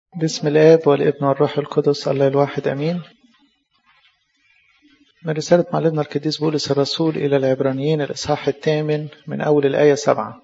بسم الآب والابن والروح القدس الله الواحد أمين. من رسالة معلمنا القديس بولس الرسول إلى العبرانيين الإصحاح 8 من أول الآية 7.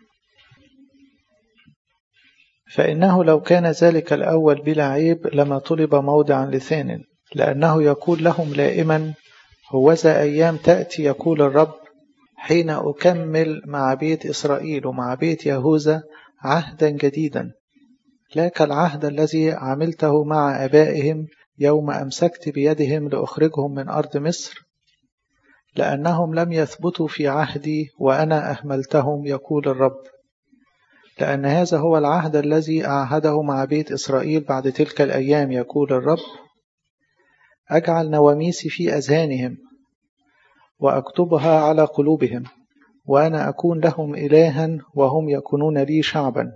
فإنه لو كان ذلك الأول بلا عيب لما طلب موضعا لثان، لأنه يقول لهم لائما: هوذا أيام تأتي يقول الرب حين أكمل مع بيت إسرائيل ومع بيت يهوذا عهدا جديدا، لا كالعهد الذي عملته مع آبائهم يوم أمسكت بيدهم لأخرجهم من أرض مصر، لأنهم لم يثبتوا في عهدي وأنا أهملتهم يقول الرب. لأن هذا هو العهد الذي أعهده مع بيت إسرائيل بعد تلك الأيام يقول الرب: أجعل نواميسي في أذهانهم وأكتبها على قلوبهم، وأنا أكون لهم إلها وهم يكونون لي شعبا.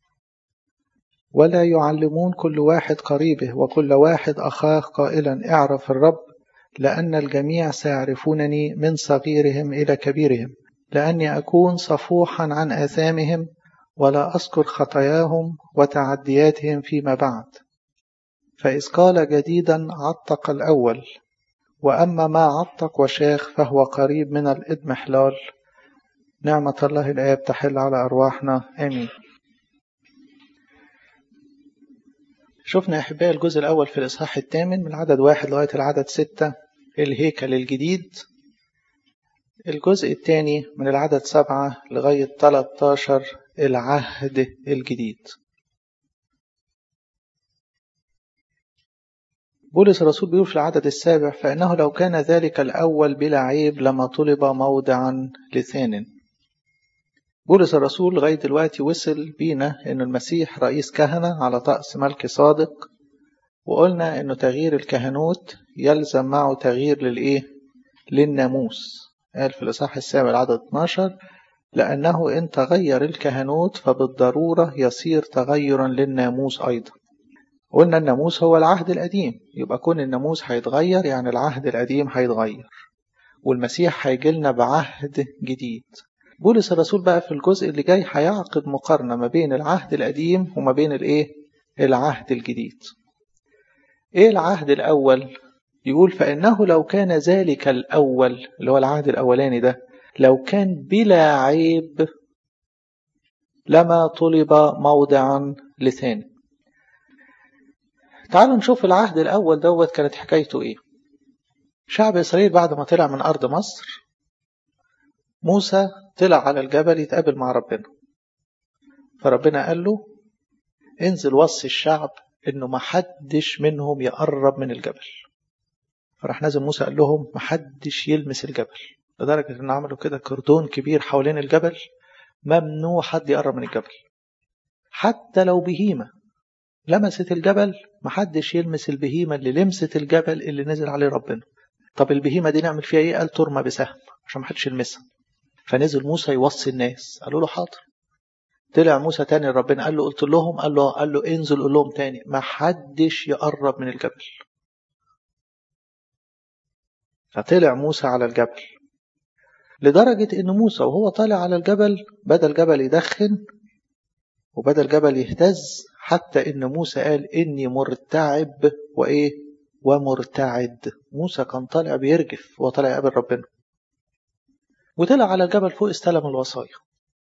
ولا يعلمون كل واحد قريبه وكل واحد أخاه قائلا: اعرف الرب، لأن الجميع سيعرفونني من صغيرهم إلى كبيرهم، لأني أكون صفوحا عن آثامهم ولا أذكر خطاياهم وتعدياتهم فيما بعد. فإذ قال جديدا عتق الأول، وأما ما عتق وشاخ فهو قريب من الإضمحلال. نعمة الله الآب تحل على أرواحنا آمين. شفنا أحبائي الجزء الأول في الإصحاح 8 من العدد 1 لغاية العدد 6 الهيكل الجديد. الجزء الثاني من العدد 7 لغاية 13 العهد الجديد. بولس الرسول بيقول في العدد 7: فإنه لو كان ذلك الأول بلا عيب لما طلب موضعا لثان. بولس الرسول لغاية دلوقتي وصل بينا إنه المسيح رئيس كهنة على طقس ملك صادق، وقلنا إنه تغيير الكهنوت يلزم معه تغيير للناموس. قال في الإصحاح 7 العدد 12: لأنه إن تغير الكهنوت فبالضرورة يصير تغيرا للناموس أيضا. قلنا الناموس هو العهد القديم، يبقى كون الناموس هيتغير يعني العهد القديم هيتغير، والمسيح هيجيلنا بعهد جديد. بولس الرسول بقى في الجزء اللي جاي هيعقد مقارنة ما بين العهد القديم وما بين العهد الجديد. ايه العهد الأول؟ يقول: فإنه لو كان ذلك الأول اللي هو العهد الأولاني ده لو كان بلا عيب لما طلب موضعا لثاني. تعالوا نشوف العهد الأول دوت كانت حكايته ايه. شعب إسرائيل بعد ما طلع من أرض مصر، موسى طلع على الجبل يتقابل مع ربنا، فربنا قال له: انزل وصي الشعب انه محدش منهم يقرب من الجبل. فراح نازل موسى قال لهم محدش يلمس الجبل، لدرجة ان عملوا كده كردون كبير حوالين الجبل، ممنوع حد يقرب من الجبل. حتى لو بهيمة لمست الجبل محدش يلمس البهيمة اللي لمست الجبل اللي نزل عليه ربنا. طب البهيمة دي نعمل فيها ايه؟ قال: ترمى بسهم عشان محدش يلمسها. فنزل موسى يوصي الناس، قالوا له حاضر. طلع موسى تاني ربنا قال له: قلت لهم. قال له انزل قول لهم تاني محدش يقرب من الجبل. فطلع موسى على الجبل، لدرجة ان موسى وهو طالع على الجبل بدأ الجبل يدخن وبدأ الجبل يهتز، حتى ان موسى قال: اني مرتعب ومرتعد. موسى كان طالع بيرجف وطالع يقابل ربنا، وطلع على الجبل فوق استلم الوصايا.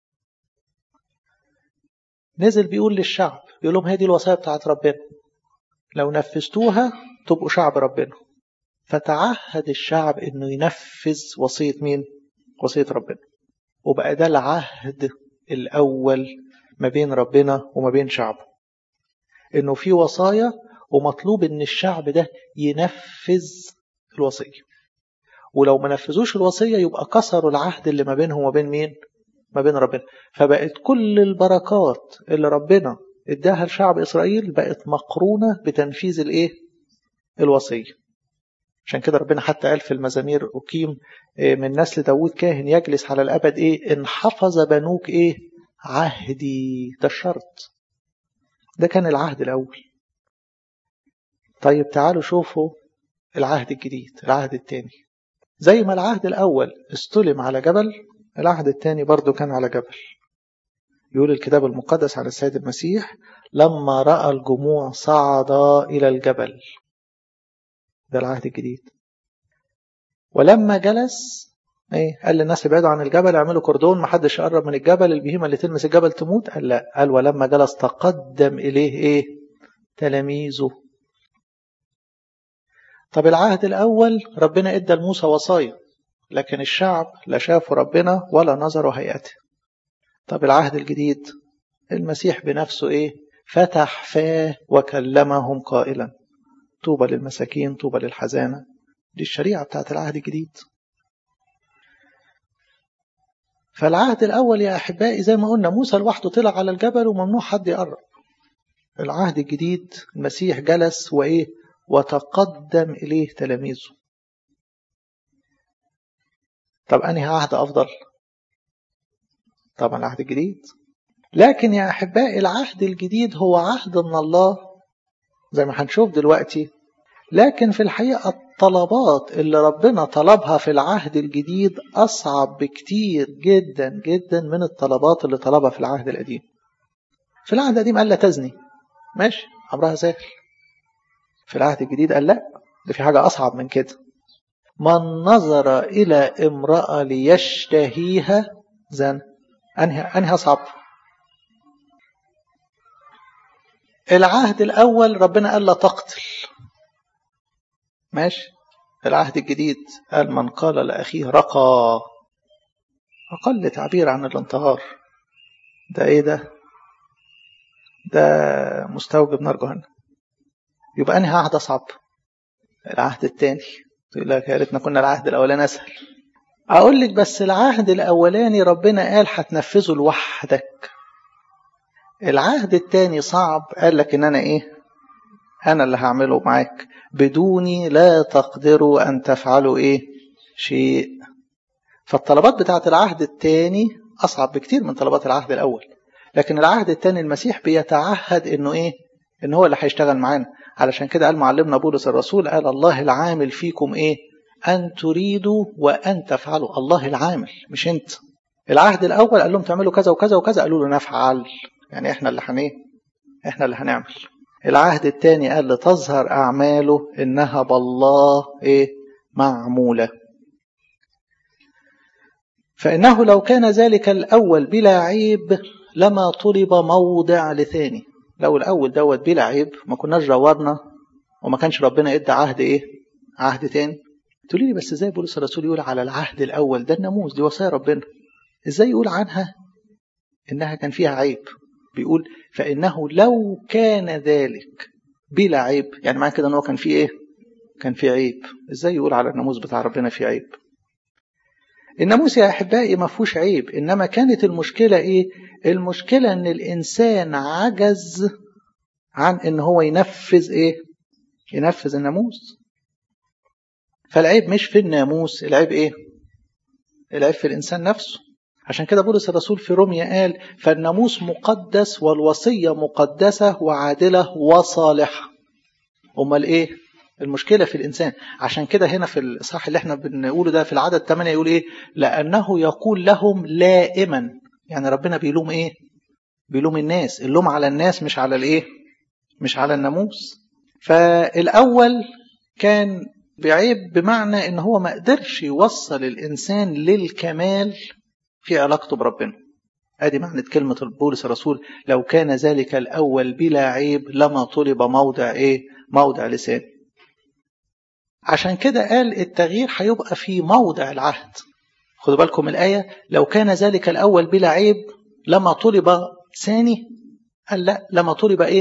نزل بيقول للشعب، بيقول لهم: هذه الوصايا بتاعت ربنا، لو نفذتوها تبقوا شعب ربنا. فتعهد الشعب انه ينفذ وصية مين؟ وصية ربنا. وبقى ده العهد الأول ما بين ربنا وما بين شعبه، انه في وصايا ومطلوب ان الشعب ده ينفذ الوصية، ولو ما نفذوش الوصية يبقى كسروا العهد اللي ما بينهم وما بين مين؟ ما بين ربنا. فبقت كل البركات اللي ربنا اداها لشعب إسرائيل بقت مقرونة بتنفيذ الوصية. عشان كده ربنا حتى قال في المزامير: أقيم من نسل داود كاهن يجلس على الأبد إن حفظ بنوك عهدي. ده الشرط، ده كان العهد الأول. طيب تعالوا شوفوا العهد الجديد، العهد الثاني. زي ما العهد الأول استلم على جبل، العهد الثاني برضو كان على جبل. يقول الكتاب المقدس على السيد المسيح لما رأى الجموع صعد إلى الجبل. ده العهد الجديد. ولما جلس قال للناس ابعدوا عن الجبل، اعملوا كردون، محدش يقرب من الجبل، البهيمة اللي تلمس الجبل تموت. قال لا، قال ولما جلس تقدم إليه تلاميذه. طب العهد الأول ربنا ادى لموسى وصايا، لكن الشعب لا شافوا ربنا ولا نظروا هيئته. طب العهد الجديد المسيح بنفسه فتح فاه وكلمهم قائلا طوبى للمساكين طوبى للحزانة. دي الشريعة بتاعت العهد الجديد. فالعهد الأول يا أحبائي زي ما قلنا موسى لوحده طلع على الجبل وممنوع حد يقرب. العهد الجديد المسيح جلس وتقدم إليه تلاميذه. طب أنهي عهد أفضل؟ طبعا العهد الجديد. لكن يا أحبائي العهد الجديد هو عهد من الله زي ما هنشوف دلوقتي، لكن في الحقيقة الطلبات اللي ربنا طلبها في العهد الجديد أصعب بكتير جدا جدا من الطلبات اللي طلبها في العهد القديم. في العهد القديم قال لا تزني، ماشي، أمرها سهل. في العهد الجديد قال لا، ده في حاجة أصعب من كده. من نظر إلى امرأة ليشتهيها زن. أنهي أصعب؟ العهد الأول ربنا قال لا تقتل، ماشي. العهد الجديد قال من قال لأخيه رقى، أقل تعبير عن الانتهار. ده ده مستوجب نار جهنم. يبقى أنهي عهد أصعب؟ العهد الثاني. تقول لك يا ريتنا كنا العهد الأولاني أسهل. أقول لك بس العهد الأولاني ربنا قال هتنفذه لوحدك. العهد الثاني صعب، قال لك إن أنا اللي هعمله معاك، بدوني لا تقدروا أن تفعلوا شيء. فالطلبات بتاعت العهد الثاني أصعب بكتير من طلبات العهد الأول. لكن العهد الثاني المسيح بيتعهد إنه إن هو اللي هيشتغل معانا. علشان كده قال معلمنا بولس الرسول قال الله العامل فيكم أن تريدوا وأن تفعلوا. الله العامل مش أنت. العهد الأول قال لهم تعملوا كذا وكذا وكذا، قالوا له نفعل، يعني إحنا اللي هنعمل. العهد الثاني قال لتظهر أعماله إنها بالله معمولة. فإنه لو كان ذلك الأول بلا عيب لما طلب موضع لثاني. لو الأول دوت بلا عيب ما كناش جورنا وما كانش ربنا ادى عهد عهد تاني. تقولي لي بس ازاي بولس الرسول يقول على العهد الأول ده الناموس، دي وصايا ربنا، ازاي يقول عنها إنها كان فيها عيب؟ بيقول فإنه لو كان ذلك بلا عيب، يعني معنى كده إنه كان فيه كان فيه عيب. ازاي يقول على الناموس بتاع ربنا فيه عيب؟ الناموس يا أحبائي ما فيهوش عيب، إنما كانت المشكلة المشكلة إن الإنسان عجز عن إن هو ينفذ ينفذ الناموس. فالعيب مش في الناموس، العيب العيب في الإنسان نفسه. عشان كده بولس الرسول في روميا قال فالناموس مقدس والوصية مقدسة وعادلة وصالحة. أمال المشكلة في الإنسان. عشان كده هنا في الإصحاح اللي احنا بنقوله ده في العدد 8 يقول لأنه يقول لهم لائما. يعني ربنا بيلوم بيلوم الناس. اللوم على الناس مش على مش على الناموس. فالأول كان بعيب بمعنى إن هو ما قدرش يوصل الإنسان للكمال في علاقته بربنا. ادي معنى كلمة بولس الرسول لو كان ذلك الأول بلا عيب لما طلب موضع موضع لسان. عشان كده قال التغيير هيبقى في موضع العهد. خدوا بالكم الآية لو كان ذلك الأول بلا عيب لما طلب ثاني، قال لا، لما طلب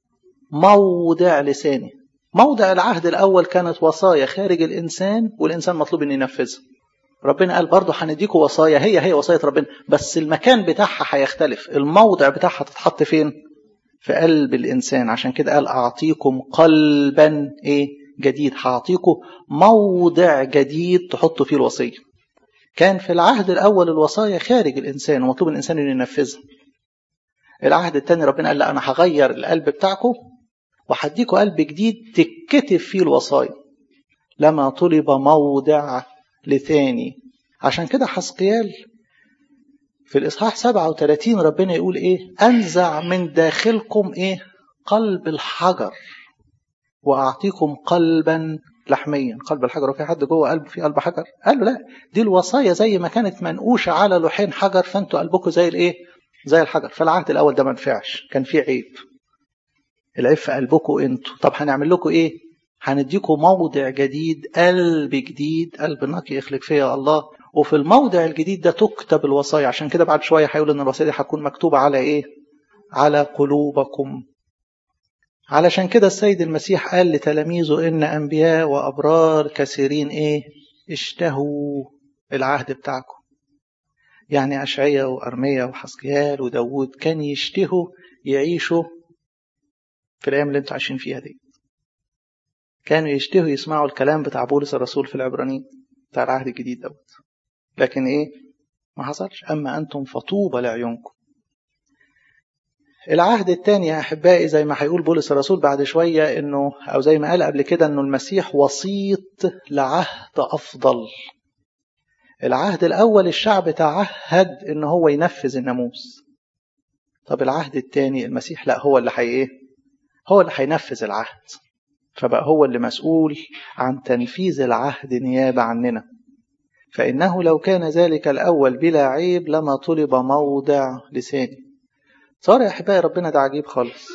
موضع لساني. موضع العهد الأول كانت وصايا خارج الإنسان والإنسان مطلوب أن ينفذها. ربنا قال برضو هنديكوا وصايا هي وصاية ربنا، بس المكان بتاعها هيختلف، الموضع بتاعها تتحط فين؟ في قلب الإنسان. عشان كده قال أعطيكم قلبا جديد، هعطيكم موضع جديد تحطوا فيه الوصية. كان في العهد الأول الوصايا خارج الإنسان ومطلوب الإنسان أن ينفذها. العهد الثاني ربنا قال لا، أنا هغير القلب بتاعكم وهديكوا قلب جديد تكتب فيه الوصايا. لما طلب موضع لثاني. عشان كده حسقيال في الإصحاح 37 ربنا يقول إيه؟ أنزع من داخلكم إيه؟ قلب الحجر وأعطيكم قلبا لحميا. قلب الحجر، وفي حد جوه قلب في قلب حجر؟ قال له لا، دي الوصايا زي ما كانت منقوشة على لوحين حجر، فأنتوا قلبكم زي الإيه؟ زي الحجر. فالعهد الأول ده ما نفعش، كان فيه عيب. العيب في قلبكم أنتوا. طب هنعمل لكم إيه؟ هنديكم موضع جديد، قلب جديد، قلب نقي يخلق فيا الله. وفي الموضع الجديد ده تكتب الوصايا. عشان كده بعد شوية هيقول إن الوصايا دي هتكون مكتوبة على إيه؟ على قلوبكم. علشان كده السيد المسيح قال لتلاميذه إن أنبياء وأبرار كثيرين إيه؟ اشتهوا العهد بتاعكم. يعني أشعياء وأرميا وحزقيال وداود كان يشتهوا يعيشوا في الأيام اللي انتوا عايشين فيها دي. كانوا يشتهوا يسمعوا الكلام بتاع بولس الرسول في العبرانيين بتاع العهد الجديد دوت. لكن إيه؟ ما حصلش. أما أنتم فطوبى لعيونكم. العهد الثاني يا أحبائي زي ما هيقول بولس الرسول بعد شوية إنه، أو زي ما قال قبل كده، إنه المسيح وسيط لعهد أفضل. العهد الأول الشعب تعهد إنه هو ينفذ الناموس. طب العهد الثاني المسيح لا، هو اللي إيه؟ هو اللي هينفذ العهد. فبقى هو اللي مسؤول عن تنفيذ العهد نيابة عننا. فإنه لو كان ذلك الأول بلا عيب لما طلب موضع لساني. صار يا أحبائي ربنا ده عجيب خالص.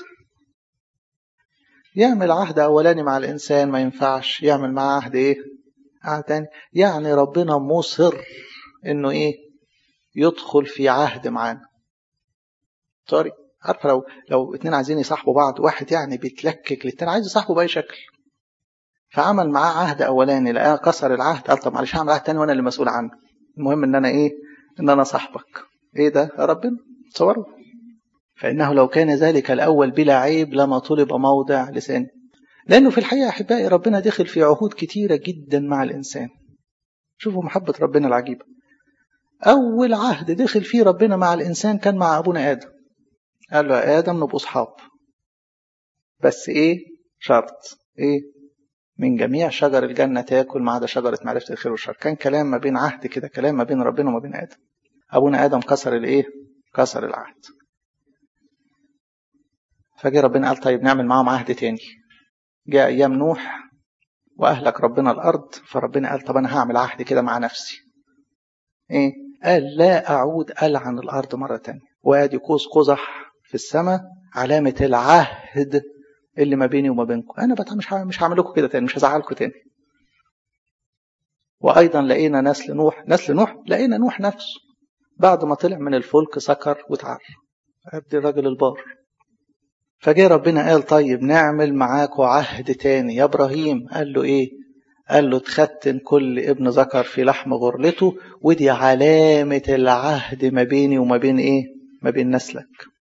يعمل عهد أولاني مع الإنسان ما ينفعش، يعمل معاه عهد إيه؟ عهد تاني. يعني ربنا مصر إنه إيه؟ يدخل في عهد معانا. طارق عارفة لو اتنين عايزين يصاحبوا بعض، واحد يعني بيتلكك للتاني عايز يصاحبه بأي شكل، فعمل معاه عهد أولاني لقاه كسر العهد، قال طب معلش هعمل عهد تاني وأنا اللي مسؤول عنه. المهم إن أنا إيه؟ إن أنا صاحبك. إيه ده يا ربنا؟ تصوروا؟ فإنه لو كان ذلك الأول بلا عيب لما طلب موضع لسان. لأنه في الحقيقة أحبائي ربنا دخل في عهود كتيرة جدا مع الإنسان. شوفوا محبة ربنا العجيبة. أول عهد دخل فيه ربنا مع الإنسان كان مع أبونا آدم. قال له يا آدم نبقوا أصحاب، بس إيه؟ شرط إيه؟ من جميع شجر الجنة تاكل ما عدا شجرة معرفة الخير والشر. كان كلام ما بين عهد كده، كلام ما بين ربنا وما بين آدم. أبونا آدم كسر الإيه؟ كسر العهد. فجاء ربنا قال طيب نعمل معهم عهد تاني. جاء أيام نوح وأهلك ربنا الأرض، فربنا قال طب أنا هعمل عهد كده مع نفسي. إيه؟ قال لا أعود ألعن الأرض مرة تانية. وادي قوس قزح في السماء علامة العهد اللي ما بيني وما بينكم. أنا مش هعمل لكم كده تاني، مش هزعلكم تاني. وأيضا لقينا نسل نوح لقينا نوح نفسه بعد ما طلع من الفلك سكر وتعر. أبدي الرجل البار. فجاء ربنا قال طيب نعمل معاكم عهد تاني يا إبراهيم. قال له إيه؟ قال له تختن كل ابن ذكر في لحم غرلته، ودي علامة العهد ما بيني وما بين إيه؟ ما بين نسلك.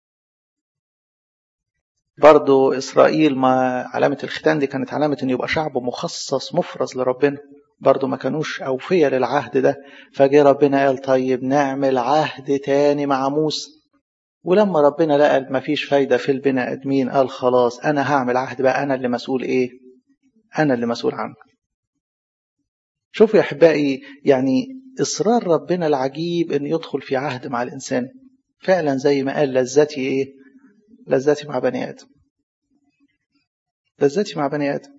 برضو إسرائيل ما علامة الختان دي كانت علامة إن يبقى شعب مخصص مفرز لربنا. برضو ما كانوش أوفياء للعهد ده. فجاء ربنا قال طيب نعمل عهد تاني مع موسى. ولما ربنا لقى ما فيش فايدة في البني آدمين قال خلاص أنا هعمل عهد بقى، أنا اللي مسؤول إيه؟ أنا اللي مسؤول عنه. شوفوا يا أحبائي يعني إصرار ربنا العجيب أن يدخل في عهد مع الإنسان. فعلا زي ما قال لذتي إيه؟ لذتي مع بني آدم. لذتي مع بني آدم.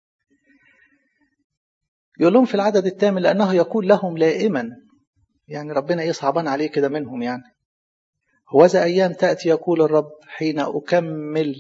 يقول لهم في العدد الثامن لأنه يقول لهم لائما. يعني ربنا إيه صعبان عليه كده منهم يعني. هوذا أيام تأتي يقول الرب حين أكمل.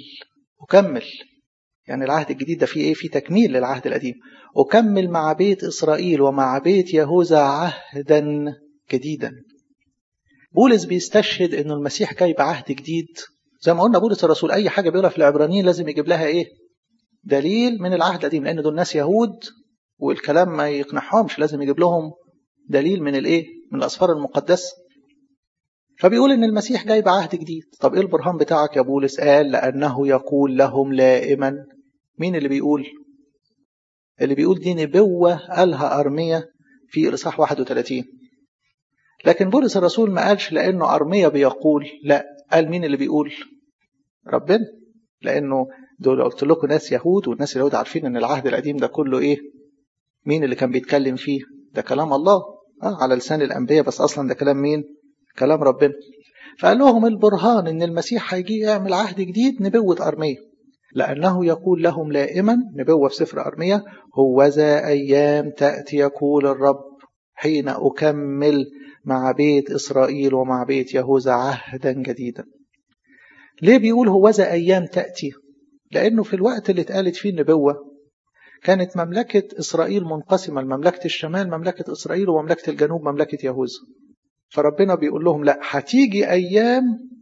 يعني العهد الجديد ده فيه إيه؟ فيه تكميل للعهد القديم. أكمل مع بيت إسرائيل ومع بيت يهوذا عهدا جديدا. بولس بيستشهد إنه المسيح جاي بعهد جديد. زي ما قلنا بولس الرسول أي حاجة بيقولها في العبرانيين لازم يجيب لها إيه؟ دليل من العهد القديم، لأن دول ناس يهود والكلام ما يقنعهمش، لازم يجيب لهم دليل من الإيه؟ من الأسفار المقدسة. فبيقول إن المسيح جاي بعهد جديد. طب إيه البرهان بتاعك يا بولس؟ قال لأنه يقول لهم لائما. مين اللي بيقول؟ اللي بيقول دي نبوة قالها أرميا في الإصحاح 31. لكن بولس الرسول ما قالش لأنه أرميا بيقول، لا، قال مين اللي بيقول؟ ربنا. لأنه دول قلت لكم ناس يهود، والناس اليهود عارفين أن العهد القديم ده كله إيه؟ مين اللي كان بيتكلم فيه؟ ده كلام الله على لسان الأنبياء، بس أصلا ده كلام مين؟ كلام ربنا. فقال لهم البرهان ان المسيح هيجي يعمل عهد جديد نبوة أرميا، لأنه يقول لهم لائما، نبوة في سفر أرميا، هوذا أيام تأتي يقول الرب حين أكمل مع بيت إسرائيل ومع بيت يهوذا عهدا جديدا. ليه بيقول هوذا أيام تأتي؟ لأنه في الوقت اللي اتقالت فيه النبوة كانت مملكة إسرائيل منقسمة، مملكة الشمال مملكة إسرائيل ومملكة الجنوب مملكة يهوذا. فربنا بيقول لهم لا، هتيجي أيام،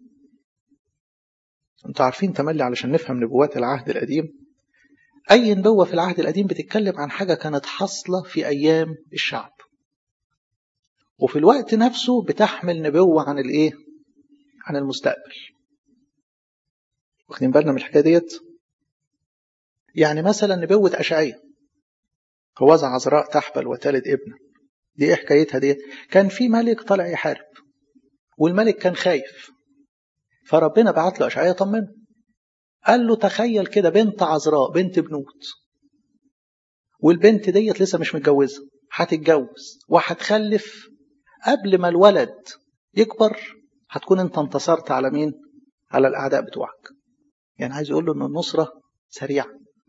انتوا عارفين تملي علشان نفهم نبوات العهد القديم، أي نبوة في العهد القديم بتتكلم عن حاجة كانت حاصلة في أيام الشعب، وفي الوقت نفسه بتحمل نبوة عن الإيه؟ عن المستقبل. واخدين بالنا من الحكاية ديت؟ يعني مثلا نبوة أشعياء، هوذا عذراء تحبل وتلد ابنا، دي إيه حكايتها ديت؟ كان في ملك طالع يحارب، والملك كان خايف، فربنا بعت له أشعياء طمنه، قال له تخيل كده بنت عذراء، بنت بنوت، والبنت ديت لسه مش متجوزة، هتتجوز وهتخلف، قبل ما الولد يكبر هتكون انت انتصرت على مين؟ على الأعداء بتوعك. يعني عايز يقول له ان النصرة سريعة،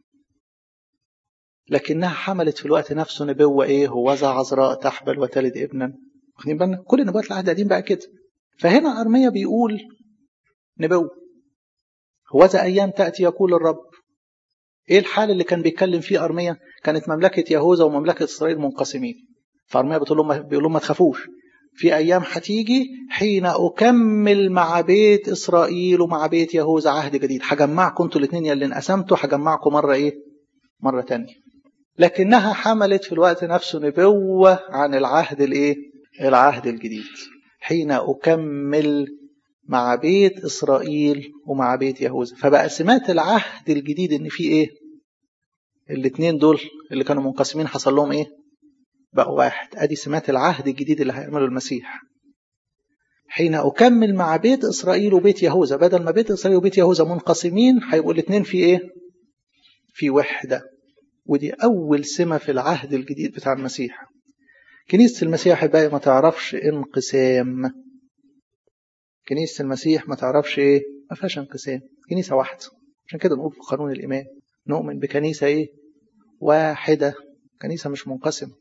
لكنها حملت في الوقت نفسه نبوة ايه؟ هوذا عذراء تحبل وتلد ابنا. واخدين بالنا؟ كل نبوات العهد القديم بقى كده. فهنا أرميا بيقول نبوة هوذا أيام تأتي يقول الرب. ايه الحال اللي كان بيتكلم فيه أرميا؟ كانت مملكة يهوذا ومملكة إسرائيل منقسمين، فأرميا بيقول لهم ما تخافوش، في أيام هتيجي حين أكمل مع بيت إسرائيل ومع بيت يهوذا عهد جديد، هجمعكم انتوا الاثنين يلي انقسمتوا، هجمعكم مرة ايه؟ مرة تانية. لكنها حملت في الوقت نفسه نبوة عن العهد الايه؟ العهد الجديد، حين أكمل مع بيت إسرائيل ومع بيت يهوذا. فبقى سمات العهد الجديد ان في ايه؟ الاثنين دول اللي كانوا منقسمين حصل لهم ايه؟ بقوا واحد. ادي سمات العهد الجديد اللي هيعمله المسيح. حين أكمل مع بيت إسرائيل وبيت يهوذا، بدل ما بيت إسرائيل وبيت يهوذا منقسمين هيبقوا الاثنين في ايه؟ في وحدة. ودي أول سمة في العهد الجديد بتاع المسيح. كنيسة المسيح بقى ما تعرفش انقسام. كنيسة المسيح ما تعرفش ايه؟ ما فيهاش انقسام، كنيسة واحدة. عشان كده نقول في قانون الإيمان نؤمن بكنيسة ايه؟ واحدة، كنيسة مش منقسمة.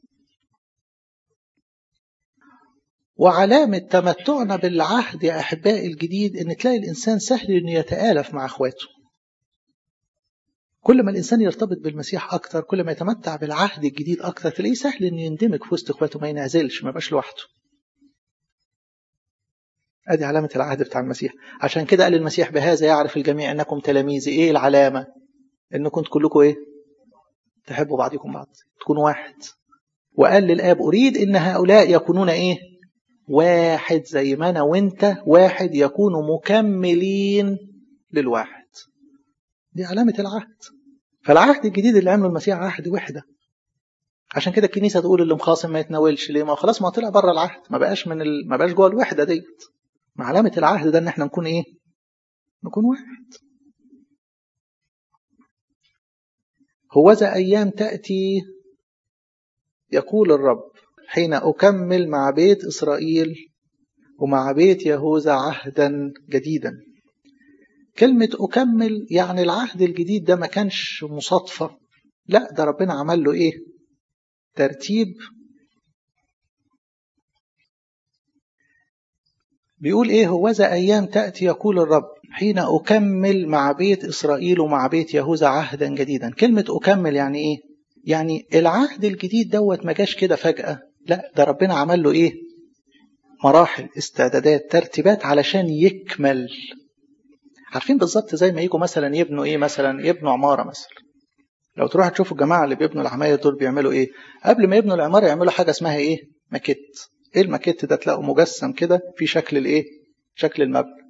وعلامة تمتعنا بالعهد يا أحبائي الجديد إن تلاقي الإنسان سهل إنه يتآلف مع أخواته. كل ما الإنسان يرتبط بالمسيح أكتر، كل ما يتمتع بالعهد الجديد أكتر، تلاقيه سهل إنه يندمج في وسط أخواته، ما ينعزلش، ما يبقاش لوحده. أدي علامة العهد بتاع المسيح. عشان كده قال المسيح بهذا يعرف الجميع أنكم تلاميذي. إيه العلامة؟ إنكم كلكم إيه؟ تحبوا بعضكم بعض، تكونوا واحد. وقال للآب أريد إن هؤلاء يكونون إيه؟ واحد، زي ما أنا وإنت واحد، يكونوا مكملين للواحد. دي علامة العهد. فالعهد الجديد اللي عمله المسيح عهد وحدة. عشان كده الكنيسة تقول اللي مخاصم ما يتناولش. ليه؟ ما خلاص، ما طلع بره العهد، ما بقاش جوه الوحدة ديت. مع علامة العهد ده ان احنا نكون ايه؟ نكون واحد. هوذا أيام تأتي يقول الرب حين أكمل مع بيت إسرائيل ومع بيت يهوذا عهدا جديدا. كلمة أكمل يعني العهد الجديد ده ما كانش مصادفة، لا، ده ربنا عمل له إيه؟ ترتيب. بيقول إيه؟ هوذا أيام تأتي يقول الرب حين أكمل مع بيت إسرائيل ومع بيت يهوذا عهدا جديدا. كلمة أكمل يعني إيه؟ يعني العهد الجديد دوت ما جاش كده فجأة، لا، ده ربنا عمل له إيه؟ مراحل، استعدادات، ترتيبات علشان يكمل. عارفين بالظبط زي ما يجوا مثلا يبنوا إيه؟ مثلا يبنوا عمارة مثلا. لو تروح تشوفوا الجماعة اللي بيبنوا العماير دول بيعملوا إيه؟ قبل ما يبنوا العمارة يعملوا حاجة اسمها إيه؟ ماكيت. إيه الماكيت ده؟ تلاقوا مجسم كده في شكل الإيه؟ شكل المبنى.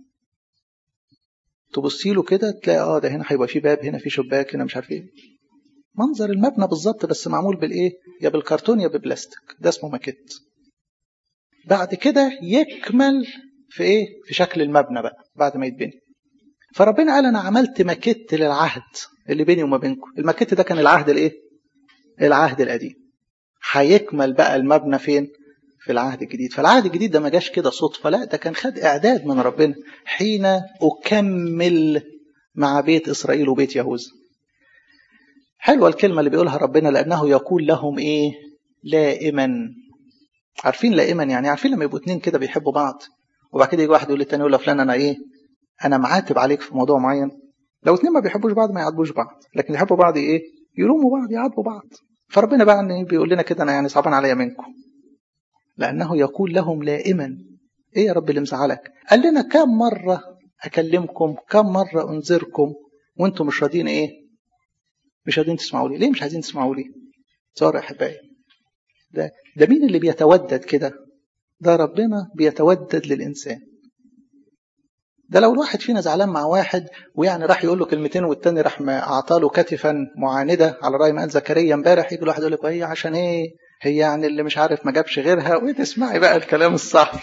تبصي له كده تلاقي ده هنا هيبقى في باب، هنا في شباك، هنا مش عارف ايه. منظر المبنى بالظبط، بس معمول بالايه؟ يا بالكرتون يا بالبلاستيك. ده اسمه ماكيت. بعد كده يكمل في ايه؟ في شكل المبنى بقى بعد ما يتبني. فربنا قال انا عملت ماكيت للعهد اللي بيني وما بينكم. الماكيت ده كان العهد الايه؟ العهد القديم. هيكمل بقى المبنى فين؟ في العهد الجديد. فالعهد الجديد ده ما جاش كده صدفة، لا ده كان خد إعداد من ربنا. حين أكمل مع بيت إسرائيل وبيت يهوذا. حلوة الكلمة اللي بيقولها ربنا، لأنه يقول لهم إيه؟ لائما. عارفين لائما يعني؟ عارفين لما يبقوا اتنين كده بيحبوا بعض وبعد كده يجي واحد يقول للتاني، يقول له فلان أنا إيه؟ أنا معاتب عليك في موضوع معين. لو اتنين ما بيحبوش بعض ما يعاتبوش بعض، لكن يحبوا بعض إيه؟ يلوموا بعض، يعاتبوا بعض. فربنا بقى بيقول لنا كده، أنا يعني صعبان عليا منكم، لأنه يقول لهم لائما. إيه يا رب اللي مزعلك؟ قال لنا كم مرة أكلمكم، كم مرة أنذركم وأنتم مش راضيين إيه؟ مش راضيين تسمعوا لي. ليه مش عايزين تسمعوا لي؟ صار أحبائي، ده مين اللي بيتودد كده؟ ده ربنا بيتودد للإنسان. ده لو الواحد فينا زعلان مع واحد ويعني راح يقول له كلمتين والتاني راح أعطاله كتفا معاندة على رأي ما قال زكريا امبارح، يجي الواحد يقول لك هي عشان إيه؟ هي يعني اللي مش عارف ما جابش غيرها، وتسمعي بقى الكلام الصعب.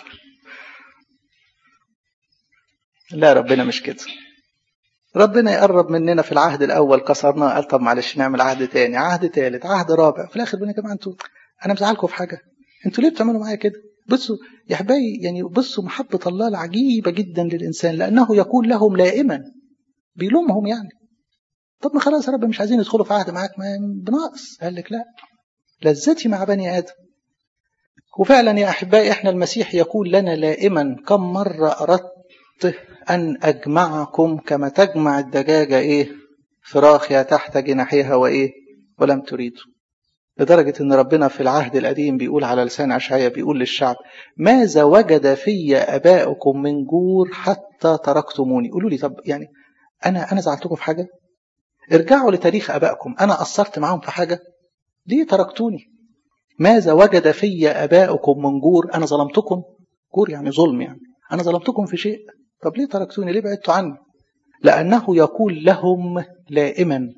لا ربنا مش كده. ربنا يقرب مننا في العهد الأول كسرناه، قال طب معلش نعمل عهد تاني، عهد تالت، عهد رابع. في الآخر بيقول يا جماعة انتوا، أنا مزعلكم في حاجة؟ انتوا ليه بتعملوا معايا كده؟ بصوا يا حبايبي، يعني بصوا محبة الله العجيبة جدا للإنسان، لأنه يقول لهم لائما. بيلومهم يعني. طب ما خلاص يا رب مش عايزين يدخلوا في عهد معاك، ما بناقص. قال لك لا، لذتي مع بني آدم. وفعلا يا أحبائي إحنا المسيح يقول لنا لائما كم مرة أردت أن أجمعكم كما تجمع الدجاجة إيه؟ فراخها تحت جناحيها وإيه؟ ولم تريدوا. لدرجة أن ربنا في العهد القديم بيقول على لسان أشعياء، بيقول للشعب ماذا وجد في آبائكم من جور حتى تركتموني. قولوا لي طب يعني أنا زعلتكم في حاجة؟ ارجعوا لتاريخ آبائكم، أنا قصرت معهم في حاجة؟ ليه تركتوني؟ ماذا وجد في آبائكم من جور؟ أنا ظلمتكم؟ جور يعني ظلم، يعني أنا ظلمتكم في شيء؟ طب ليه تركتوني؟ ليه بعدتوا عني؟ لأنه يقول لهم لائما.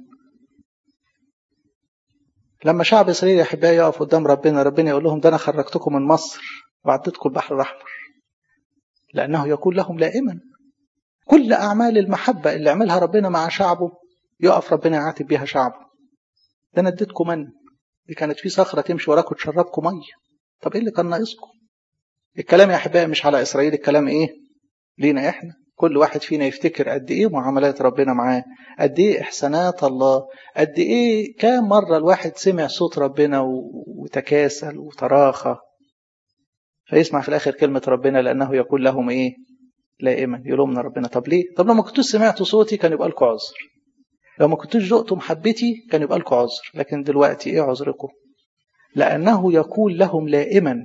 لما شعب إسرائيل يا أحبائي يقف قدام ربنا يقول لهم ده أنا خرجتكم من مصر وعدتكم البحر الأحمر. لأنه يقول لهم لائما. كل أعمال المحبة اللي عملها ربنا مع شعبه يقف ربنا يعاتب بيها شعبه. ده أنا اديتكم من دي كانت في صخرة تمشي وراكم تشربكم مية. طب إيه اللي كان ناقصكم؟ الكلام يا أحبائي مش على إسرائيل، الكلام إيه؟ لينا إحنا. كل واحد فينا يفتكر قد إيه معاملات ربنا معاه، قد إيه إحسانات الله، قد إيه كام مرة الواحد سمع صوت ربنا وتكاسل وتراخى، فيسمع في الآخر كلمة ربنا لأنه يقول لهم إيه؟ لائما. يلومنا ربنا. طب ليه؟ طب لو ما كنتوش سمعتوا صوتي كان يبقى لكم عذر، لو ما كنتوش ذقتوا محبتي كان يبقى لكم عذر، لكن دلوقتي إيه عذركم؟ لأنه يقول لهم لائما.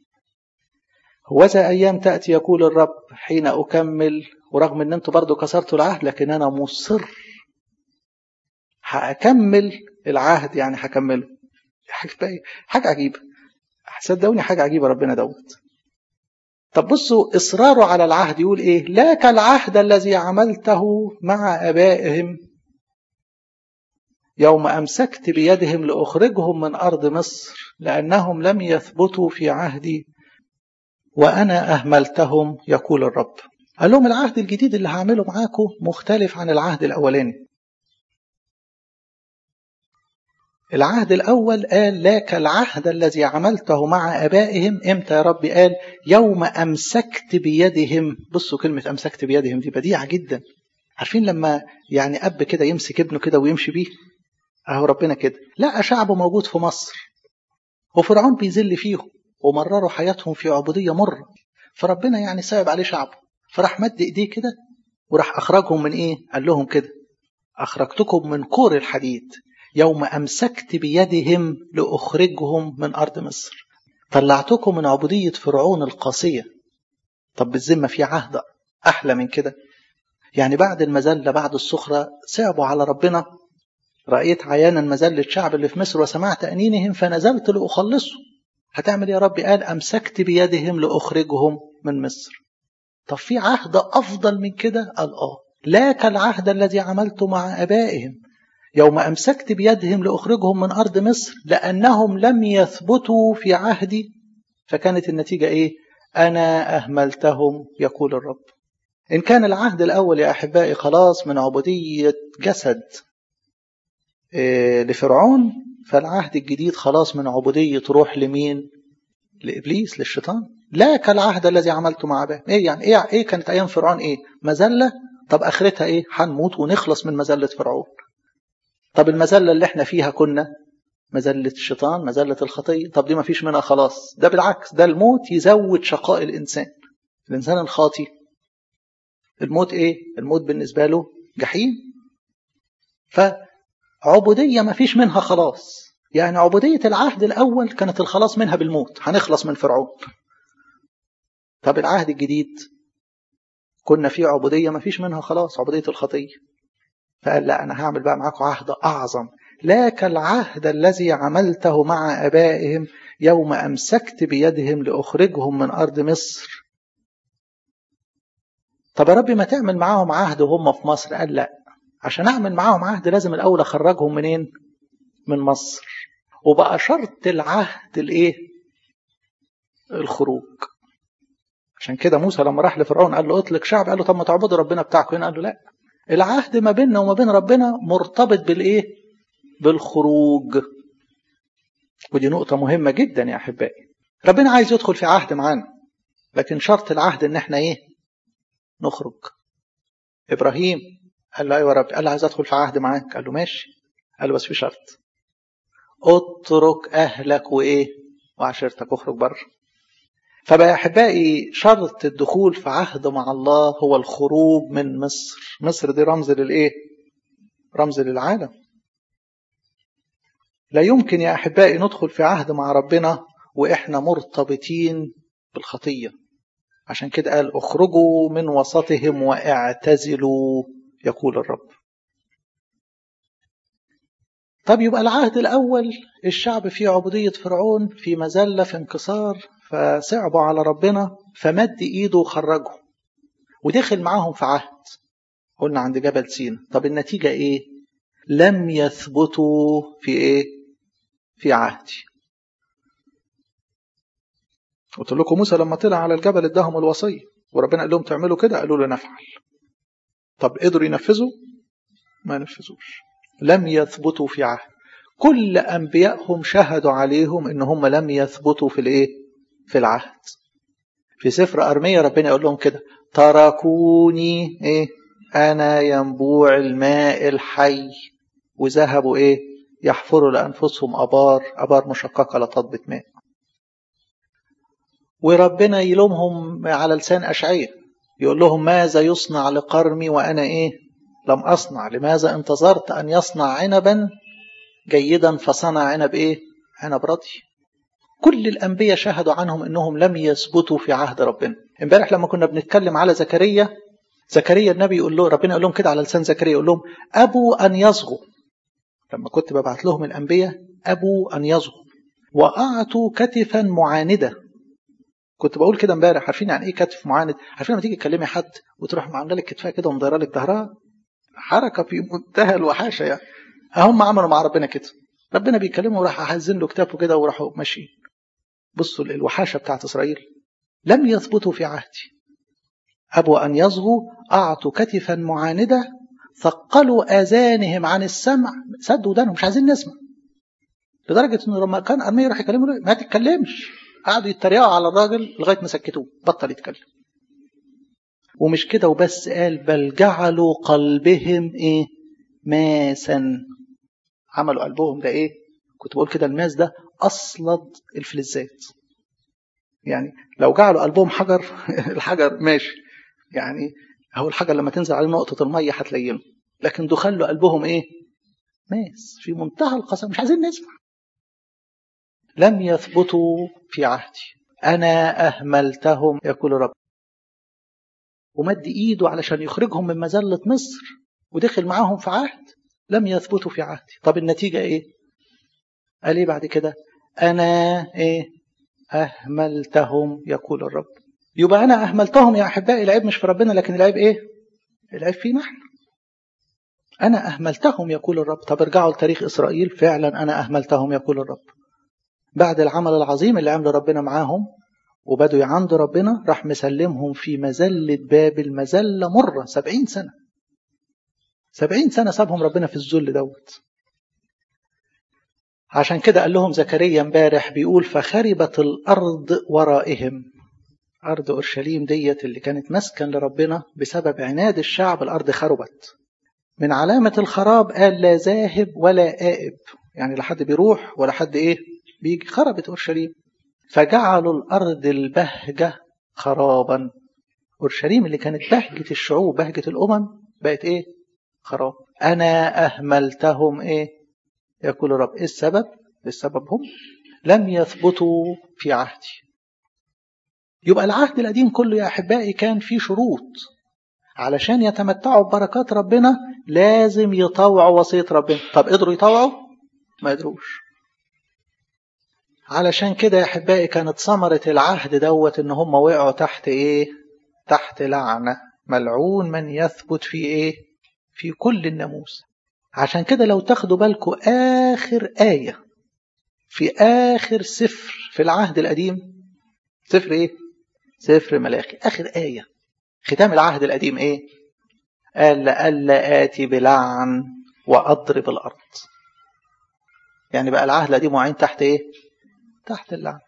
هوذا أيام تأتي يقول الرب حين أكمل، ورغم أن أنتوا برضو كسرتوا العهد لكن أنا مصر هأكمل العهد، يعني هكمله. حاجة عجيبة، صدقوني حاجة عجيبة ربنا دوت. طب بصوا إصراره على العهد يقول إيه؟ لا كالعهد الذي عملته مع آبائهم يوم أمسكت بيدهم لأخرجهم من أرض مصر لأنهم لم يثبتوا في عهدي وأنا أهملتهم يقول الرب. قال لهم العهد الجديد اللي هعمله معاكم مختلف عن العهد الأولاني. العهد الأول قال لا كالعهد الذي عملته مع آبائهم. إمتى يا رب؟ قال يوم أمسكت بيدهم. بصوا كلمة أمسكت بيدهم دي بديعة جدا. عارفين لما يعني أب كده يمسك ابنه كده ويمشي بيه؟ أهو ربنا كده لقى شعبه موجود في مصر وفرعون بيذل فيهم ومرروا حياتهم في عبودية مرة، فربنا يعني صعب عليه شعبه، فراح مد إيديه كده وراح أخرجهم من إيه؟ قال لهم كده أخرجتكم من كور الحديد يوم أمسكت بيدهم لأخرجهم من أرض مصر. طلعتكم من عبودية فرعون القاسية. طب بالذمة في عهد أحلى من كده؟ يعني بعد المذلة بعد السخرة صعبوا على ربنا. رأيت عيانا مذلة شعب اللي في مصر وسمعت أنينهم فنزلت لأخلصه. هتعمل يا رب؟ قال أمسكت بيدهم لأخرجهم من مصر. طب في عهد أفضل من كده؟ قال لا كالعهد الذي عملته مع آبائهم يوم أمسكت بيدهم لأخرجهم من أرض مصر لأنهم لم يثبتوا في عهدي. فكانت النتيجة إيه؟ أنا أهملتهم يقول الرب. إن كان العهد الأول يا أحبائي خلاص من عبودية جسد لفرعون، فالعهد الجديد خلاص من عبودية روح لمين؟ لإبليس للشيطان. لا كالعهد الذي عملته مع أباه. إيه يعني إيه كانت أيام فرعون إيه؟ مذلة. طب آخرتها إيه؟ هنموت ونخلص من مذلة فرعون. طب المذلة اللي احنا فيها كنا مذلة الشيطان، مذلة الخطية. طب دي ما فيش منها خلاص. ده بالعكس، ده الموت يزود شقاء الإنسان الخاطي. الموت إيه؟ الموت بالنسبة له جحيم. فعبودية ما فيش منها خلاص. يعني عبودية العهد الأول كانت الخلاص منها بالموت، هنخلص من فرعون. طب العهد الجديد كنا فيه عبودية ما فيش منها خلاص، عبودية الخطية. فقال لا، أنا هعمل بقى معاكم عهد أعظم، لا كالعهد الذي عملته مع أبائهم يوم أمسكت بيدهم لأخرجهم من أرض مصر. طب يا ربي ما تعمل معاهم عهد وهم في مصر؟ قال لا، عشان أعمل معاهم عهد لازم الأول أخرجهم منين؟ من مصر. وبقى شرط العهد الإيه؟ الخروج. عشان كده موسى لما راح لفرعون قال له اطلق شعب، قال له طب ما تعبدوا ربنا بتاعكم هنا. قال له لا، العهد ما بيننا وما بين ربنا مرتبط بالإيه؟ بالخروج. ودي نقطة مهمة جدا يا أحبائي. ربنا عايز يدخل في عهد معانا، لكن شرط العهد إن احنا إيه؟ نخرج. إبراهيم قال له أيوة يا رب. قال له عايز أدخل في عهد معاك. قال له ماشي. قال له بس في شرط، اترك أهلك وإيه؟ وعشيرتك، اخرج بره. فبقى يا أحبائي شرط الدخول في عهد مع الله هو الخروج من مصر. مصر دي رمز للإيه؟ رمز للعالم. لا يمكن يا أحبائي ندخل في عهد مع ربنا وإحنا مرتبطين بالخطية. عشان كده قال اخرجوا من وسطهم واعتزلوا يقول الرب. طب يبقى العهد الأول الشعب في عبودية فرعون، في مذلة، في انكسار، فصعبوا على ربنا، فمد إيده وخرجهم ودخل معاهم في عهد. قلنا عند جبل سينا. طب النتيجة إيه؟ لم يثبتوا في إيه؟ في عهدي. قلت لكم موسى لما طلع على الجبل اداهم الوصية، وربنا قال لهم تعملوا كده، قالوا له نفعل. طب قدروا ينفذوا؟ ما نفذوش. لم يثبتوا في عهد. كل أنبيائهم شهدوا عليهم إن هم لم يثبتوا في الإيه؟ في العهد. في سفر أرميا ربنا يقول لهم كده: تركوني إيه؟ أنا ينبوع الماء الحي، وذهبوا إيه؟ يحفروا لأنفسهم أبار مشققة لا تضبط ماء. وربنا يلومهم على لسان أشعياء، يقول لهم: ماذا يصنع لقرمي وأنا إيه؟ لم أصنع؟ لماذا انتظرت أن يصنع عنبا جيدا فصنع عنب إيه؟ عنب ردي. كل الأنبياء شهدوا عنهم أنهم لم يثبتوا في عهد ربنا. امبارح لما كنا بنتكلم على زكريا النبي يقول له، ربنا يقول لهم كده على لسان زكريا، يقول لهم: أبوا أن يصغوا. لما كنت ببعت لهم الأنبياء أبوا أن يصغوا وأعطوا كتفا معاندة. كنت بقول كده امبارح، عارفين يعني ايه كتف معاند؟ عارفين لما تيجي تكلمي حد وتروح معامله لك كتفها كده ومديره لك ظهرها؟ حركه في منتهى الوحاشه يعني. هم عملوا مع ربنا كده. ربنا بيكلمه وراح حازن له كتافه كده وراحوا ماشيين. بصوا الوحاشه بتاعت اسرائيل. لم يثبتوا في عهدي. ابوا ان يصغوا، اعطوا كتفا معانده، ثقلوا اذانهم عن السمع، سدوا ودانهم مش عايزين نسمع. لدرجه انه لما كان ارميا يروح يكلمه ما تتكلمش، قعدوا يتريقوا على الراجل لغايه ما سكتوه، بطل يتكلم. ومش كده وبس، قال: بل جعلوا قلبهم ايه؟ ماسا. عملوا قلبهم ده ايه؟ كنت بقول كده الماس ده اصلد الفلزات. يعني لو جعلوا قلبهم حجر الحجر ماشي، يعني هو الحجر لما تنزل عليه نقطه الميه هتلينه، لكن دول خلوا قلبهم ايه؟ ماس. في منتهى القسوه، مش عايزين نسمع. لم يثبتوا في عهدي، انا اهملتهم يقول رب. ومد ايده علشان يخرجهم من مذلة مصر ودخل معاهم في عهد. لم يثبتوا في عهدي. طب النتيجة ايه؟ قال ايه بعد كده؟ انا ايه؟ اهملتهم يقول الرب. يبقى انا اهملتهم يا احبائي. العيب مش في ربنا، لكن العيب ايه؟ العيب فينا احنا. انا اهملتهم يقول الرب. طب ارجعوا لتاريخ اسرائيل، فعلا انا اهملتهم يقول الرب. بعد العمل العظيم اللي عمله ربنا معاهم وبدوا يعندوا ربنا، راح مسلمهم في مذلة بابل، مذلة مرة 70 سنة. 70 سنة سابهم ربنا في الذل دوت. عشان كده قال لهم زكريا امبارح بيقول فخربت الأرض ورائهم. أرض أورشليم ديت اللي كانت مسكن لربنا بسبب عناد الشعب الأرض خربت. من علامة الخراب قال لا ذاهب ولا آئب، يعني لا حد بيروح ولا حد بيجي. خربت أورشليم فجعلوا الأرض البهجة خرابا. أورشليم اللي كانت بهجة الشعوب بهجة الأمم بقت خراب. أنا أهملتهم يقول الرب. السبب هم لم يثبتوا في عهدي. يبقى العهد القديم كله يا أحبائي كان فيه شروط علشان يتمتعوا ببركات ربنا، لازم يطوعوا وصية ربنا. طب قدروا يطوعوا؟ ما قدروش. علشان كده يا أحبائي كانت ثمرة العهد دوت إن هم وقعوا تحت تحت لعنة. ملعون من يثبت في في كل الناموس. عشان كده لو تاخدوا بالكم آخر آية في آخر سفر في العهد القديم، سفر سفر ملاخي. آخر آية ختام العهد القديم قال لألا آتي بلعن وأضرب الأرض. يعني بقى العهد القديم معين تحت تحت اللعن،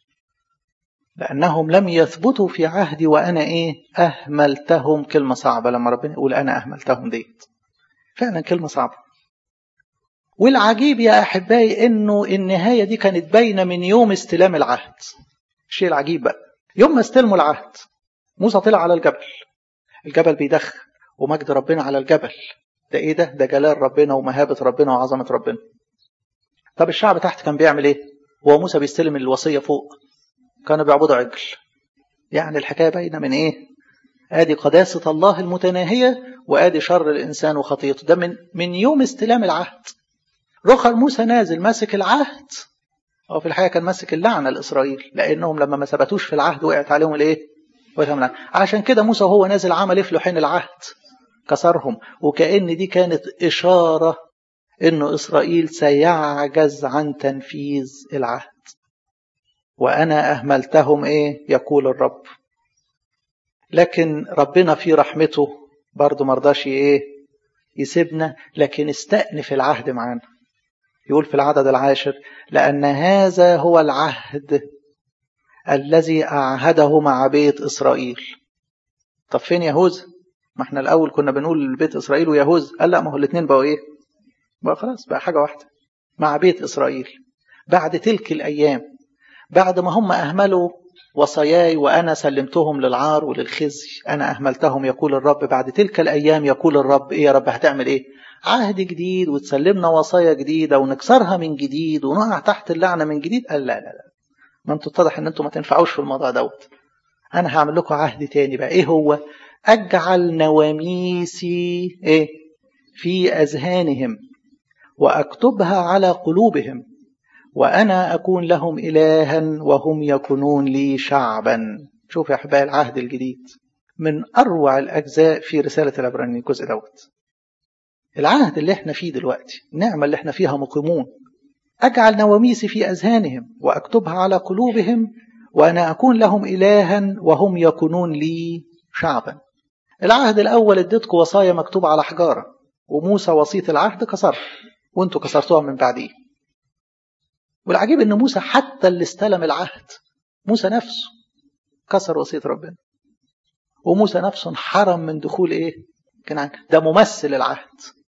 لأنهم لم يثبتوا في عهدي وأنا أهملتهم. كلمة صعبة لما ربنا يقول أنا أهملتهم ديت، فعلا كلمة صعبة. والعجيب يا أحبائي إنه النهاية دي كانت باينة من يوم استلام العهد. الشيء العجيب بقى يوم ما استلموا العهد موسى طلع على الجبل بيدخل ومجد ربنا على الجبل. ده جلال ربنا ومهابة ربنا وعظمة ربنا. طب الشعب تحت كان بيعمل هو موسى بيستلم الوصية فوق كانوا بيعبدوا عجل. يعني الحكاية باينة من آدي قداسة الله المتناهية وآدي شر الإنسان وخطيته. ده من يوم استلام العهد. رخر موسى نازل ماسك العهد، أو في الحقيقة كان ماسك اللعنة لإسرائيل، لأنهم لما ما ثبتوش في العهد وقعت عليهم عشان كده موسى وهو نازل عمل في لوحين العهد كسرهم. وكأن دي كانت إشارة إنه إسرائيل سيعجز عن تنفيذ العهد. وأنا أهملتهم يقول الرب. لكن ربنا في رحمته برضو مرضاش يسيبنا، لكن استأنف العهد معانا. يقول في العدد 10 لأن هذا هو العهد الذي أعهده مع بيت إسرائيل. طب فين يهوذا؟ ما احنا الأول كنا بنقول بيت إسرائيل ويهوذا. قال لا، ما هو الاثنين بقوا بقى خلاص بقى حاجة واحدة مع بيت إسرائيل. بعد تلك الأيام، بعد ما هم أهملوا وصاياي وأنا سلمتهم للعار وللخزي، أنا أهملتهم يقول الرب. بعد تلك الأيام يقول الرب يا رب هتعمل عهد جديد وتسلمنا وصايا جديدة ونكسرها من جديد ونقع تحت اللعنة من جديد. قال لا لا لا، ما انتوا اتضح ان انتوا ما تنفعوش في الموضوع دوت. انا هعمل لكم عهد تاني بقى. هو اجعل نواميسي في اذهانهم واكتبها على قلوبهم وانا اكون لهم الها وهم يكونون لي شعبا. شوف يا احبائي العهد الجديد من اروع الاجزاء في رسالة العبرانيين الجزء دوت. العهد اللي احنا فيه دلوقتي، النعمة اللي احنا فيها مقيمون. أجعل نواميسي في أذهانهم وأكتبها على قلوبهم وأنا أكون لهم إلها وهم يكونون لي شعبا. العهد الأول اديتكم وصايا مكتوبة على حجارة، وموسى وصية العهد كسر وانتوا كسرتوها من بعديه. والعجيب ان موسى حتى اللي استلم العهد، موسى نفسه كسر وصية ربنا، وموسى نفسه انحرم من دخول كنعان. ده ممثل العهد.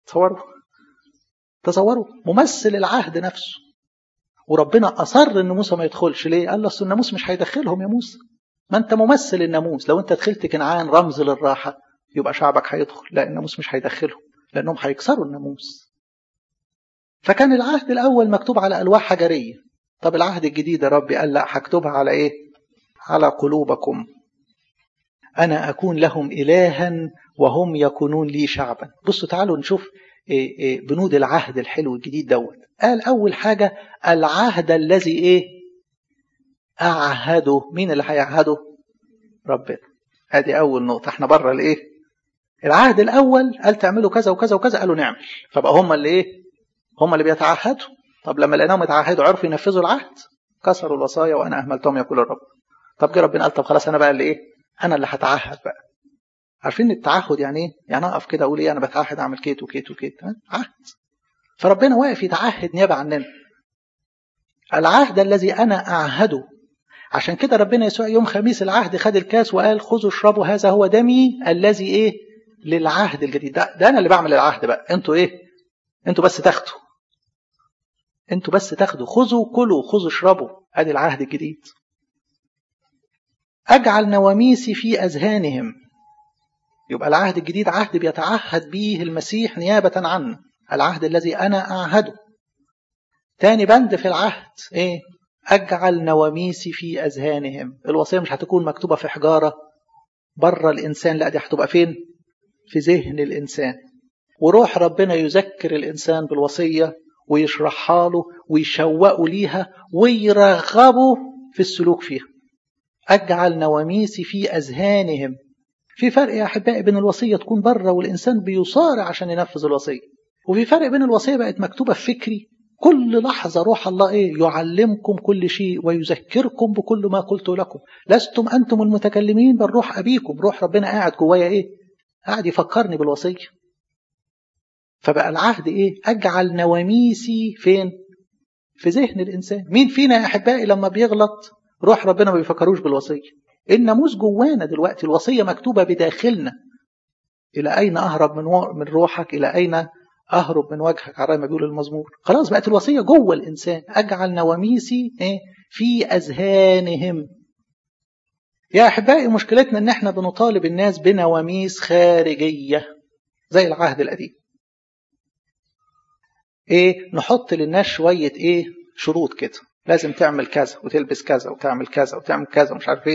تصوروا ممثل العهد نفسه. وربنا أصر ان موسى ما يدخلش. ليه؟ قال له اصل الناموس مش هيدخلهم يا موسى، ما انت ممثل الناموس. لو انت دخلت كنعان رمز للراحة يبقى شعبك هيدخل، لا الناموس مش هيدخلهم لانهم هيكسروا الناموس. فكان العهد الاول مكتوب على الواح حجرية. طب العهد الجديد يا ربي قال لا، هكتبها على على قلوبكم. انا اكون لهم الها وهم يكونون لي شعبا. بصوا تعالوا نشوف بنود العهد الحلو الجديد دوت. قال أول حاجة العهد الذي أعهده. مين اللي هيعهده؟ ربنا. هذه أول نقطة. احنا بره العهد الأول قال تعملوا كذا وكذا وكذا، قالوا نعمل. فبقى هم اللي هم اللي بيتعهدوا. طب لما لقيناهم يتعهدوا عرفوا ينفذوا العهد، كسروا الوصايا وأنا أهملتهم يقول الرب. طب جه ربنا قال طب خلاص أنا بقى اللي أنا اللي هتعهد بقى. عارفين التعهد يعني يعني أقف كده أقول أنا بتعهد أعمل كيت وكيت وكيت. عهد. فربنا واقف يتعهد نيابة عننا. العهد الذي أنا أعهده. عشان كده ربنا يسوع يوم خميس العهد خد الكاس وقال خذوا اشربوا هذا هو دمي الذي إيه للعهد الجديد. ده أنا اللي بعمل العهد بقى، أنتوا إيه؟ أنتوا بس تاخدوا، أنتوا بس تاخدوا، خذوا كلوا خذوا اشربوا، أدي العهد الجديد. أجعل نواميسي في أذهانهم. يبقى العهد الجديد عهد بيتعهد به المسيح نيابة عنه، العهد الذي أنا أعهده. تاني بند في العهد إيه؟ أجعل نواميسي في أذهانهم. الوصية مش هتكون مكتوبة في حجارة بره الإنسان، لا دي هتبقى فين؟ في ذهن الإنسان. وروح ربنا يذكر الإنسان بالوصية ويشرحها له ويشوقه ليها ويرغبه في السلوك فيها. أجعل نواميسي في أذهانهم. في فرق يا أحبائي بين الوصية تكون بره والإنسان بيصارع عشان ينفذ الوصية، وفي فرق بين الوصية بقت مكتوبة في فكري، كل لحظة روح الله إيه يعلمكم كل شيء ويذكركم بكل ما قلت لكم، لستم أنتم المتكلمين بل روح أبيكم. روح ربنا قاعد جوايا إيه؟ قاعد يفكرني بالوصية. فبقى العهد إيه؟ أجعل نواميسي فين؟ في ذهن الإنسان. مين فينا يا أحبائي لما بيغلط روح ربنا ما بيفكروش بالوصية؟ الناموس جوانا دلوقتي، الوصية مكتوبة بداخلنا. إلى أين أهرب من روحك؟ إلى أين أهرب من وجهك؟ على ما بيقول المزمور. خلاص بقت الوصية جوه الإنسان. أجعل نواميسي في أذهانهم. يا أحبائي مشكلتنا إن إحنا بنطالب الناس بنواميس خارجية زي العهد القديم. نحط للناس شوية شروط كده، لازم تعمل كذا وتلبس كذا وتعمل كذا وتعمل كذا ومش عارف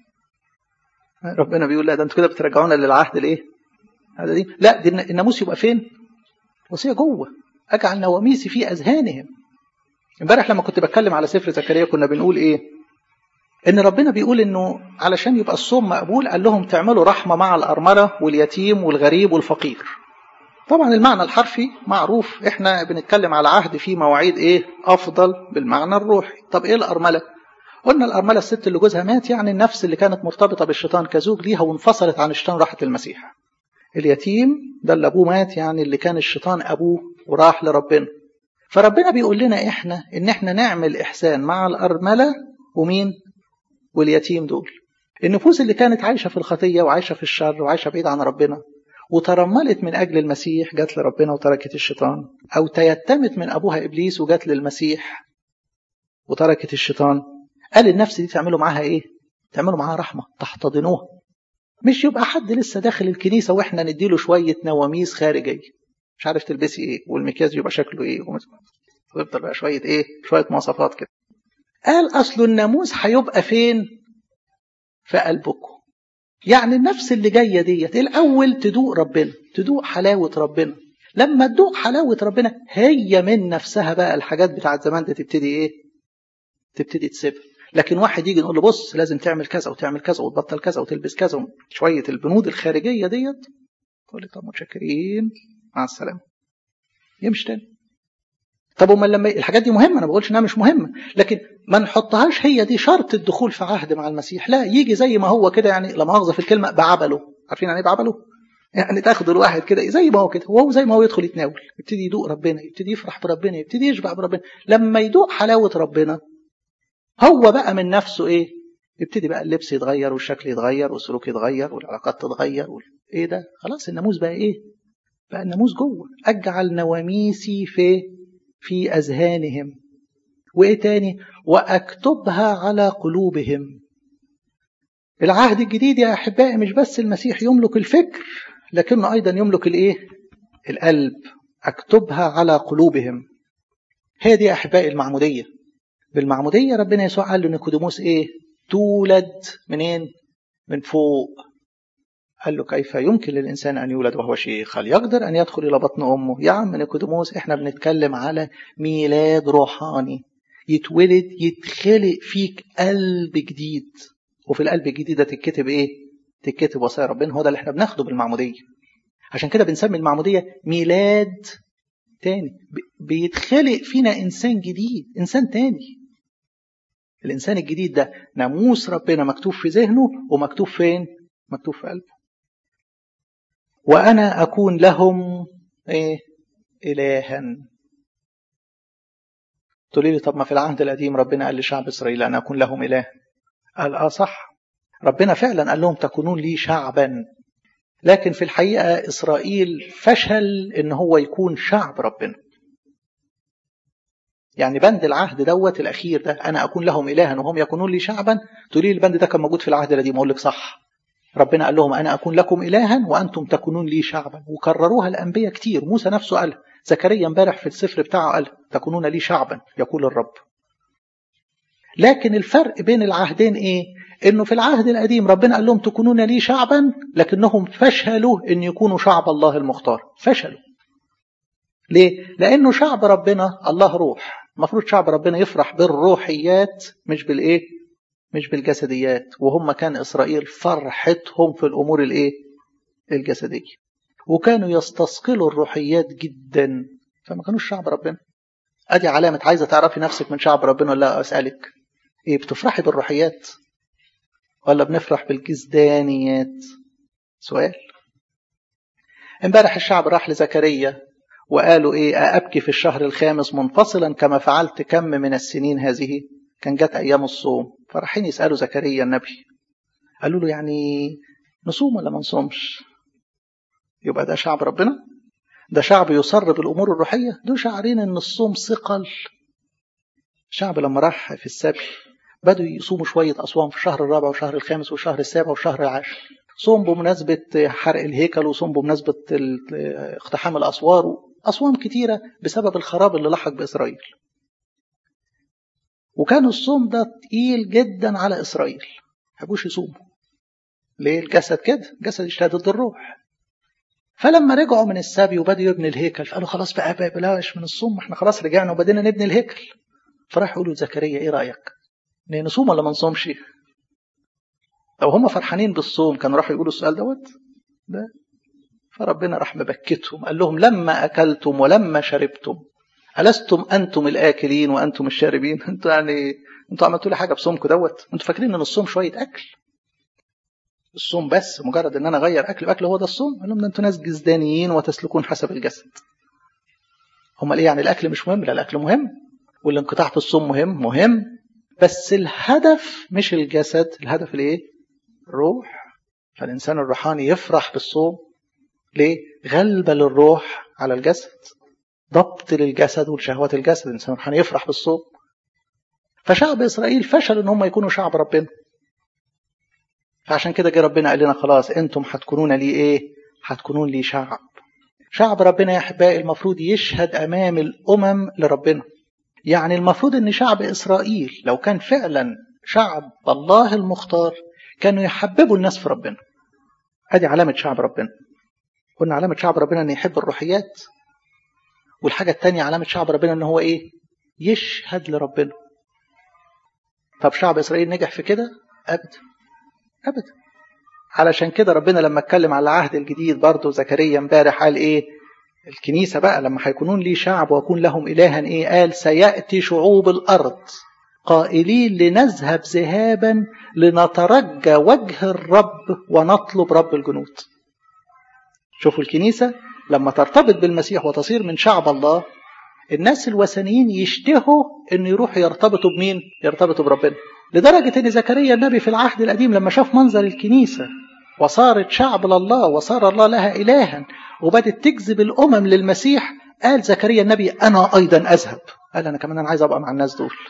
ربنا بيقول لا ده انتوا كده بترجعونا للعهد هذا دي. لا، دي الناموس يبقى فين؟ وصية جوه. اجعل نواميسي في اذهانهم. امبارح لما كنت بتكلم على سفر زكريا كنا بنقول ان ربنا بيقول انه علشان يبقى الصوم مقبول قال لهم تعملوا رحمة مع الأرملة واليتيم والغريب والفقير. طبعا المعنى الحرفي معروف، احنا بنتكلم على عهد فيه مواعيد افضل بالمعنى الروحي. طب الأرملة؟ قلنا الأرملة الست اللي جوزها مات، يعني النفس اللي كانت مرتبطة بالشيطان كزوج ليها وانفصلت عن الشيطان راحت للمسيح. اليتيم ده اللي أبوه مات، يعني اللي كان الشيطان أبوه وراح لربنا. فربنا بيقول لنا إحنا إن إحنا نعمل إحسان مع الأرملة ومين؟ واليتيم. دول النفوس اللي كانت عايشة في الخطية وعايشة في الشر وعايشة بعيد عن ربنا وترملت من أجل المسيح، جات لربنا وتركت الشيطان، أو تيتمت من أبوها إبليس وجات للمسيح وتركت الشيطان. قال النفس دي تعملوا معاها تعملوا معاها رحمة، تحتضنوها. مش يبقى حد لسه داخل الكنيسة واحنا نديله شوية نواميس خارجية، مش عارف تلبسي والمكياج يبقى شكله ويفضل بقى شوية مواصفات كده. قال أصل الناموس هيبقى فين؟ في قلبكم. يعني النفس اللي جاية ديت الأول تدوق ربنا، تدوق حلاوة ربنا. لما تدوق حلاوة ربنا هي من نفسها بقى الحاجات بتاعت زمان دي تبتدي تسيبها. لكن واحد يجي نقول له بص لازم تعمل كذا وتعمل كذا وتبطل كذا وتلبس كذا، شوية البنود الخارجية ديت، تقول لي طب متشكرين مع السلامة، يمشي تاني. طب وما لما الحاجات دي مهمة، أنا بقولش إنها مش مهمة، لكن ما نحطهاش هي دي شرط الدخول في عهد مع المسيح. لا، يجي زي ما هو كده، يعني لا مؤاخذة في الكلمة بعبله. عارفين يعني بعبله؟ يعني تاخد الواحد كده زي ما هو كده، وهو زي ما هو يدخل يتناول، يبتدي يدوق ربنا، يبتدي يفرح بربنا، يبتدي يشبع بربنا. لما يدوق حلاوة ربنا هو بقى من نفسه يبتدي بقى اللبس يتغير والشكل يتغير والسلوك يتغير والعلاقات تتغير ده خلاص الناموس بقى بقى الناموس جوه. أجعل نواميسي في أذهانهم. تاني؟ وأكتبها على قلوبهم. العهد الجديد يا أحبائي مش بس المسيح يملك الفكر، لكنه أيضا يملك القلب. أكتبها على قلوبهم. هي دي يا أحبائي المعمودية. بالمعمودية ربنا يسوع قال لنيقوديموس تولد منين؟ من فوق. قال له كيف يمكن للإنسان أن يولد وهو شيخ؟ هل يقدر أن يدخل إلى بطن أمه؟ يا عم نيقوديموس احنا بنتكلم على ميلاد روحاني، يتولد، يتخلق فيك قلب جديد، وفي القلب الجديد ده تتكتب تتكتب وصايا ربنا. هو ده اللي احنا بناخده بالمعمودية. عشان كده بنسمي المعمودية ميلاد تاني، بيتخلق فينا إنسان جديد، إنسان تاني. الإنسان الجديد ده ناموس ربنا مكتوب في ذهنه ومكتوب فين؟ مكتوب في قلبه. وأنا أكون لهم إلها. تقولي لي طب ما في العهد القديم ربنا قال لشعب إسرائيل أنا أكون لهم إله. قال صح، ربنا فعلا قال لهم تكونون لي شعبا، لكن في الحقيقة إسرائيل فشل إن هو يكون شعب ربنا. يعني بند العهد دوت الأخير ده، أنا أكون لهم إلها وهم يكونون لي شعبا، تقولي لي البند ده كان موجود في العهد القديم. أقول لك صح، ربنا قال لهم أنا أكون لكم إلها وأنتم تكونون لي شعبا، وكرروها الأنبياء كتير. موسى نفسه قال، زكريا امبارح في السفر بتاعه قال تكونون لي شعبا يقول الرب. لكن الفرق بين العهدين إيه؟ إنه في العهد القديم ربنا قال لهم تكونون لي شعبا، لكنهم فشلوا إن يكونوا شعب الله المختار. فشلوا ليه؟ لأنه شعب ربنا الله روح، المفروض شعب ربنا يفرح بالروحيات مش بالإيه؟ مش بالجسديات. وهم كان إسرائيل فرحتهم في الأمور الإيه؟ الجسدية، وكانوا يستثقلوا الروحيات جدا، فما كانوش شعب ربنا. أدي علامة. عايزة تعرفي نفسك من شعب ربنا ولا لا؟ أسألك إيه، بتفرحي بالروحيات ولا بنفرح بالجسدانيات؟ سؤال. امبارح الشعب راح لزكريا وقالوا إيه، أبكي في الشهر الخامس منفصلا كما فعلت كم من السنين هذه. كان جت أيام الصوم، فرحين يسألوا زكريا النبي، قالوا له يعني نصوم ولا ما نصومش؟ يبقى ده شعب ربنا؟ ده شعب يصر بالأمور الروحية؟ دول شاعرين إن الصوم ثقل. الشعب لما راح في السبي بدوا يصوموا شوية أصوام في الشهر الرابع والشهر الخامس والشهر السابع والشهر العاشر. صوم بمناسبة حرق الهيكل، وصوم بمناسبة اقتحام الأسوار، أصوام كتيرة بسبب الخراب اللي لحق بإسرائيل. وكان الصوم ده تقيل جدا على إسرائيل، ما يحبوش يصوموا. ليه؟ الجسد كده، الجسد يشتهي ضد الروح. فلما رجعوا من السبي وبدأوا يبني الهيكل، فقالوا خلاص بقى بلاش من الصوم، احنا خلاص رجعنا وبدينا نبني الهيكل. فراح يقولوا زكريا ايه رأيك؟ نصوم ولا ما نصومش؟ لو هم فرحانين بالصوم كانوا راحوا يقولوا السؤال دوت ده. فربنا راح مبكتهم، قال لهم لما أكلتم ولما شربتم ألستم أنتم الآكلين وأنتم الشاربين؟ انتوا يعني انتوا عملتوا لي حاجة بصومكم دوت؟ انتوا فاكرين ان الصوم شوية أكل؟ الصوم بس مجرد ان انا اغير اكل هو ده الصوم؟ قال لهم انتوا ناس جسدانيين وتسلكون حسب الجسد. هم ايه يعني الاكل مش مهم؟ لا، الاكل مهم، والانقطاع في الصوم مهم، بس الهدف مش الجسد، الهدف الايه؟ الروح. فالانسان الروحاني يفرح بالصوم. ليه؟ غلبة للروح على الجسد، ضبط للجسد والشهوات الجسد. الانسان الروحاني يفرح بالصوم. فشعب اسرائيل فشل ان هم يكونوا شعب ربنا. فعشان كده جه ربنا قال لنا خلاص انتم هتكونون لي ايه؟ هتكونون لي شعب. شعب ربنا يا احبائي المفروض يشهد امام الامم لربنا. يعني المفروض ان شعب اسرائيل لو كان فعلا شعب الله المختار كانوا يحببوا الناس في ربنا. ادي علامة شعب ربنا. قلنا علامة شعب ربنا ان يحب الروحيات، والحاجة التانية علامة شعب ربنا ان هو ايه؟ يشهد لربنا. طب شعب اسرائيل نجح في كده؟ ابدا ابدا. علشان كده ربنا لما اتكلم على العهد الجديد برضه زكريا امبارح قال ايه؟ الكنيسة بقى لما هيكونون لي شعب وأكون لهم إلها ايه؟ قال سيأتي شعوب الأرض قائلين لنذهب ذهابا لنترجى وجه الرب ونطلب رب الجنود. شوفوا الكنيسة لما ترتبط بالمسيح وتصير من شعب الله، الناس الوثنيين يشتهوا ان يروحوا يرتبطوا بمين؟ يرتبطوا بربنا. لدرجة ان زكريا النبي في العهد القديم لما شاف منظر الكنيسة وصارت شعب لله وصار الله لها إلها وبدت تجذب الأمم للمسيح، قال زكريا النبي أنا أيضا أذهب. قال أنا كمان أنا عايز أبقى مع الناس دول.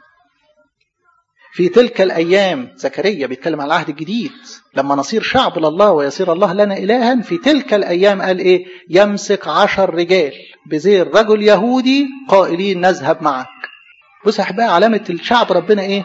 في تلك الأيام زكريا بيتكلم على العهد الجديد لما نصير شعب لله ويصير الله لنا إلها. في تلك الأيام قال إيه؟ يمسك 10 رجال بزير رجل يهودي قائلين نذهب معك. بص يا أحبائي علامة الشعب ربنا إيه؟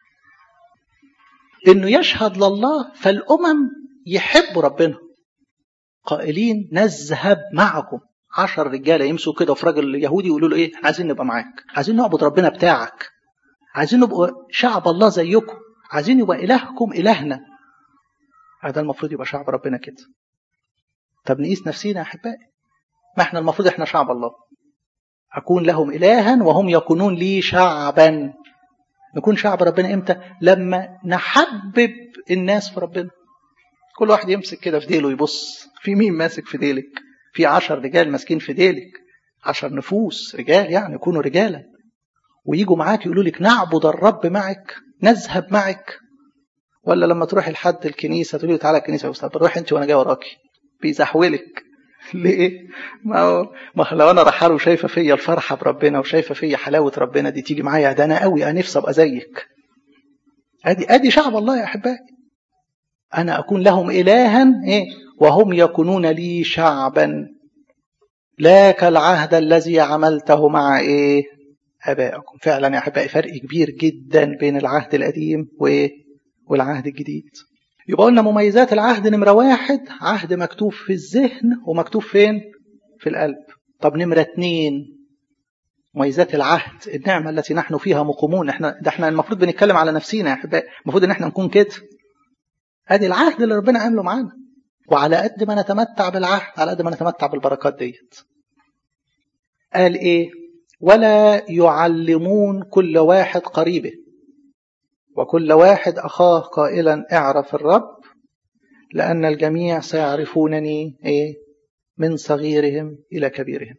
إنه يشهد لله فالأمم يحبوا ربنا. قائلين نذهب معكم. 10 رجالة يمسوا كده في راجل يهودي يقولوا له إيه؟ عايزين نبقى معاك، عايزين نعبد ربنا بتاعك، عايزين نبقى شعب الله زيكم، عايزين يبقى إلهكم إلهنا. هذا المفروض يبقى شعب ربنا كده. طب نقيس نفسينا يا أحبائي، ما احنا المفروض احنا شعب الله. أكون لهم إلها وهم يكونون لي شعبا. نكون شعب ربنا إمتى؟ لما نحبب الناس في ربنا. كل واحد يمسك كده في ديله يبص في مين ماسك في ديلك. في 10 رجال ماسكين في ديلك، 10 نفوس رجال يعني يكونوا رجالا. ويجوا معاك يقولوا لك نعبد الرب معك، نذهب معك؟ ولا لما تروحي لحد الكنيسة تقولي له تعالى الكنيسة يا أستاذ، روح أنت وأنا جاي وراكي، بيزحولك. ليه؟ ما لو أنا رايحة له وشايفة فيا الفرحة بربنا وشايفة فيا حلاوة ربنا دي، تيجي معايا، ده أنا قوي، أنا نفسي أبقى زيك. أدي شعب الله يا أحبائي. أنا أكون لهم إلها وهم يكونون لي شعبا، لا كالعهد الذي عملته مع آبائكم. فعلا يا أحبائي فرق كبير جدا بين العهد القديم والعهد الجديد. يبقى قلنا مميزات العهد نمرة 1 عهد مكتوب في الذهن ومكتوب فين؟ في القلب. طب نمرة 2 مميزات العهد، النعمة التي نحن فيها مقومون. احنا المفروض بنتكلم على نفسينا يا أحبائي، المفروض ان احنا نكون كده. ادي العهد اللي ربنا عمله معانا، وعلى قد ما نتمتع بالعهد على قد ما نتمتع بالبركات ديت. قال ولا يعلمون كل واحد قريبه وكل واحد أخاه قائلا اعرف الرب، لأن الجميع سيعرفونني من صغيرهم إلى كبيرهم.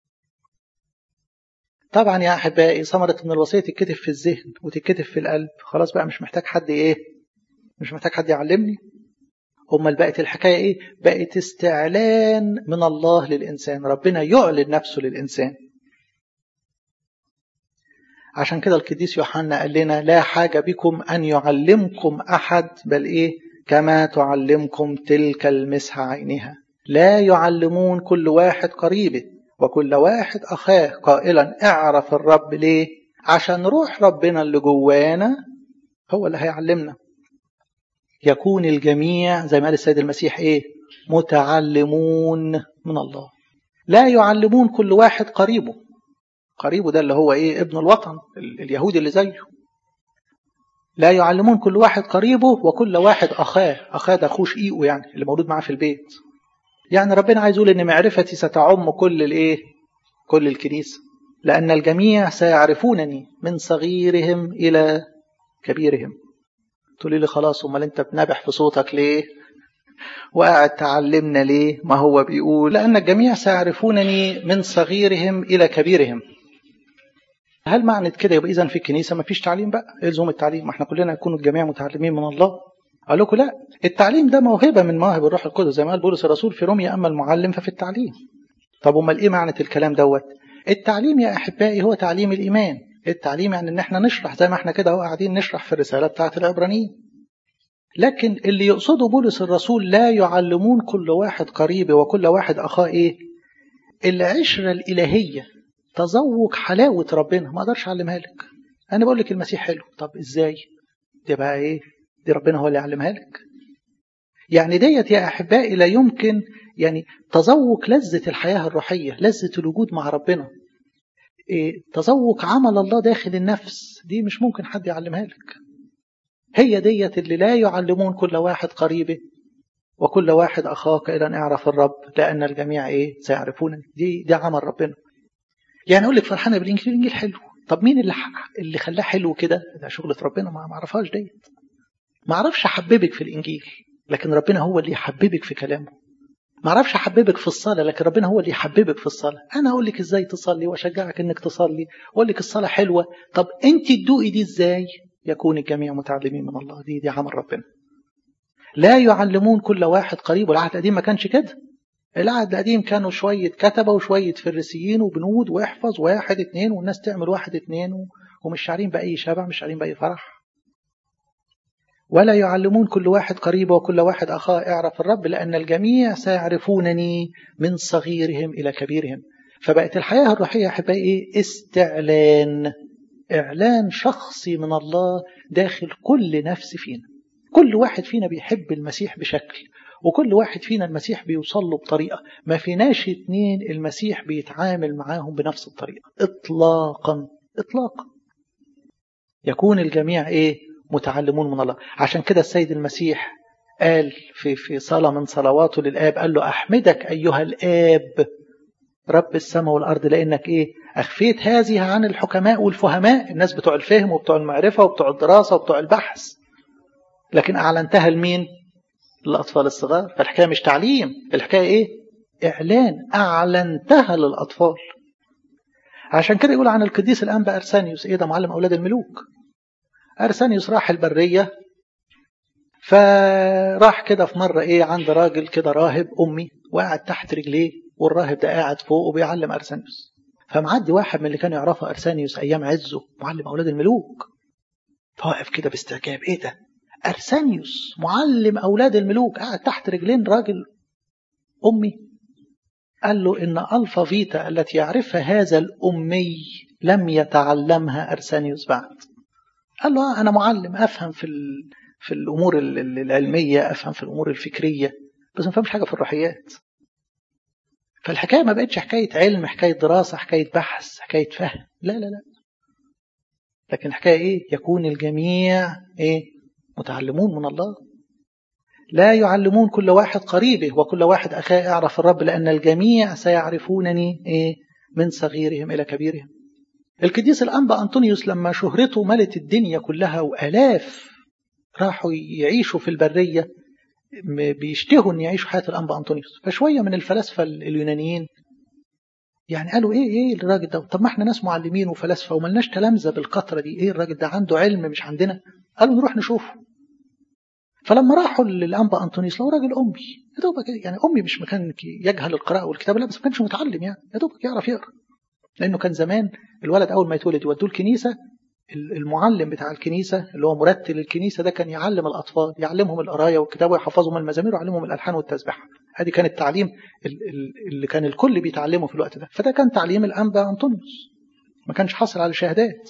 طبعا يا أحبائي ثمرة من الوصية تتكتب في الذهن وتتكتب في القلب، خلاص بقى مش محتاج حد مش محتاج حد يعلمني. أمال بقت الحكاية بقت استعلان من الله للإنسان، ربنا يعلن نفسه للإنسان. عشان كده القديس يوحنا قال لنا لا حاجة بكم أن يعلمكم أحد، بل كما تعلمكم تلك المسحة عينها. لا يعلمون كل واحد قريبه وكل واحد أخاه قائلا اعرف الرب. ليه؟ عشان روح ربنا اللي جوانا هو اللي هيعلمنا. يكون الجميع زي ما قال السيد المسيح متعلمون من الله. لا يعلمون كل واحد قريبه ده اللي هو ابن الوطن اليهودي اللي زيه. لا يعلمون كل واحد قريبه وكل واحد أخاه ده أخوه شقيقه، يعني اللي مولود معاه في البيت. يعني ربنا عايز يقول إن معرفتي ستعم كل الكنيسة، لأن الجميع سيعرفونني من صغيرهم إلى كبيرهم. تقولي لي خلاص، أمال أنت بنبح في صوتك ليه وقاعد تعلمنا ليه؟ ما هو بيقول لأن الجميع سيعرفونني من صغيرهم إلى كبيرهم. هل معنى كده يبقى إذن في الكنيسة ما فيش تعليم بقى؟ إلزم التعليم، ما احنا كلنا نكون الجميع متعلمين من الله؟ قال لكم لا، التعليم ده موهبة من مواهب الروح القدس، زي ما قال بولس الرسول في روميا أما المعلم ففي التعليم. طب أمال معنى الكلام دوت؟ التعليم يا أحبائي هو تعليم الإيمان. التعليم يعني إن احنا نشرح زي ما احنا كده قاعدين نشرح في الرسالة بتاعة العبرانيين. لكن اللي يقصده بولس الرسول لا يعلمون كل واحد قريبه وكل واحد أخاه العشرة الإلهية، تذوق حلاوة ربنا ما اقدرش اعلمها لك. انا بقول لك المسيح حلو، طب ازاي؟ دي بقى دي ربنا هو اللي يعلمها لك. يعني ديت يا احبائي لا يمكن تذوق لذة الحياة الروحية، لذة الوجود مع ربنا، تذوق عمل الله داخل النفس، دي مش ممكن حد يعلمها لك. هي ديت اللي لا يعلمون كل واحد قريبه وكل واحد أخاه إلى اعرف الرب، لأن الجميع سيعرفون. دي عمل ربنا. يعني أقول لك فرحانة بالإنجيل، الإنجيل حلو، طب مين اللي خلاه حلو كده؟ ده شغلة ربنا، ما اعرفهاش ديت. ما اعرفش احببك في الإنجيل، لكن ربنا هو اللي يحببك في كلامه. ما اعرفش احببك في الصلاة، لكن ربنا هو اللي يحببك في الصلاة. انا اقول لك ازاي تصلي واشجعك انك تصلي واقول لك الصلاة حلوة، طب انت تدوقي دي ازاي؟ يكون الجميع متعلمين من الله. دي عمل ربنا. لا يعلمون كل واحد قريب. والعهد القديم ما كانش كده. العهد القديم كانوا شوية كتبة وشوية فريسيين وبنود واحفظ 1 2 والناس تعمل 1 2 ومش شعرين بأي شبع، مش شعرين بأي فرح. ولا يعلمون كل واحد قريبه وكل واحد أخاه اعرف الرب، لأن الجميع سيعرفونني من صغيرهم إلى كبيرهم. فبقت الحياة الروحية أحبائي استعلان، إعلان شخصي من الله داخل كل نفس فينا. كل واحد فينا بيحب المسيح بشكل، وكل واحد فينا المسيح بيوصل له بطريقة. ما فيناش 2 المسيح بيتعامل معاهم بنفس الطريقة إطلاقا. يكون الجميع متعلمون من الله. عشان كده السيد المسيح قال في صلاة من صلواته للآب، قال له أحمدك أيها الآب رب السماء والأرض، لأنك أخفيت هذه عن الحكماء والفهماء، الناس بتوع الفهم وبتوع المعرفة وبتوع الدراسة وبتوع البحث، لكن أعلنتها لمين؟ للأطفال الصغار. فالحكاية مش تعليم، الحكاية إعلان، أعلنتها للأطفال. عشان كده يقول عن القديس الأنبا أرسانيوس إيه ده؟ معلم أولاد الملوك. أرسانيوس راح البرية، فراح كده في مرة إيه عند راجل كده راهب أمي وقاعد تحت رجليه، والراهب ده قاعد فوق وبيعلم أرسانيوس. فمعدي واحد من اللي كانوا يعرفوا أرسانيوس أيام عزه، معلم أولاد الملوك، فواقف كده باستعجاب، إيه ده؟ أرسانيوس معلم أولاد الملوك قاعد تحت رجلين راجل أمي. قال له إن ألفا فيتا التي يعرفها هذا الأمي لم يتعلمها أرسانيوس بعد. قال له أنا معلم، أفهم في الأمور العلمية، أفهم في الأمور الفكرية، بس ما فهمش حاجة في الروحيات. فالحكاية ما بقتش حكاية علم، حكاية دراسة، حكاية بحث، حكاية فهم، لا لا لا، لكن الحكاية إيه؟ يكون الجميع إيه؟ متعلمون من الله. لا يعلمون كل واحد قريبه وكل واحد أخاه اعرف الرب، لأن الجميع سيعرفونني إيه؟ من صغيرهم إلى كبيرهم. القديس الأنبا أنطونيوس لما شهرته ملت الدنيا كلها وآلاف راحوا يعيشوا في البرية بيشتهوا أن يعيشوا حياة الأنبا أنطونيوس، فشوية من الفلاسفة اليونانيين يعني قالوا إيه الراجل ده؟ طب ما احنا ناس معلمين وفلاسفة وملناش تلامذة بالقطرة دي، إيه الراجل ده عنده علم مش عندنا؟ قالوا نروح نشوفه. فلما راحوا للأنبا أنطونيوس لو راجل أمي يا دوبك، يعني أمي مش مكان يجهل القراءة والكتابة، لا بس ما كانش متعلم، يعني يا دوبك يعرف يقرأ، لأنه كان زمان الولد أول ما يتولد يودوه الكنيسة، المعلم بتاع الكنيسة اللي هو مرتل الكنيسة ده كان يعلم الأطفال، يعلمهم القراية والكتابة ويحفظهم المزامير ويعلمهم الألحان والتسبيح. هذه كان التعليم اللي كان الكل بيتعلمه في الوقت ده. فده كان تعليم الأنبا أنطونيوس، ما كانش حاصل على شهادات.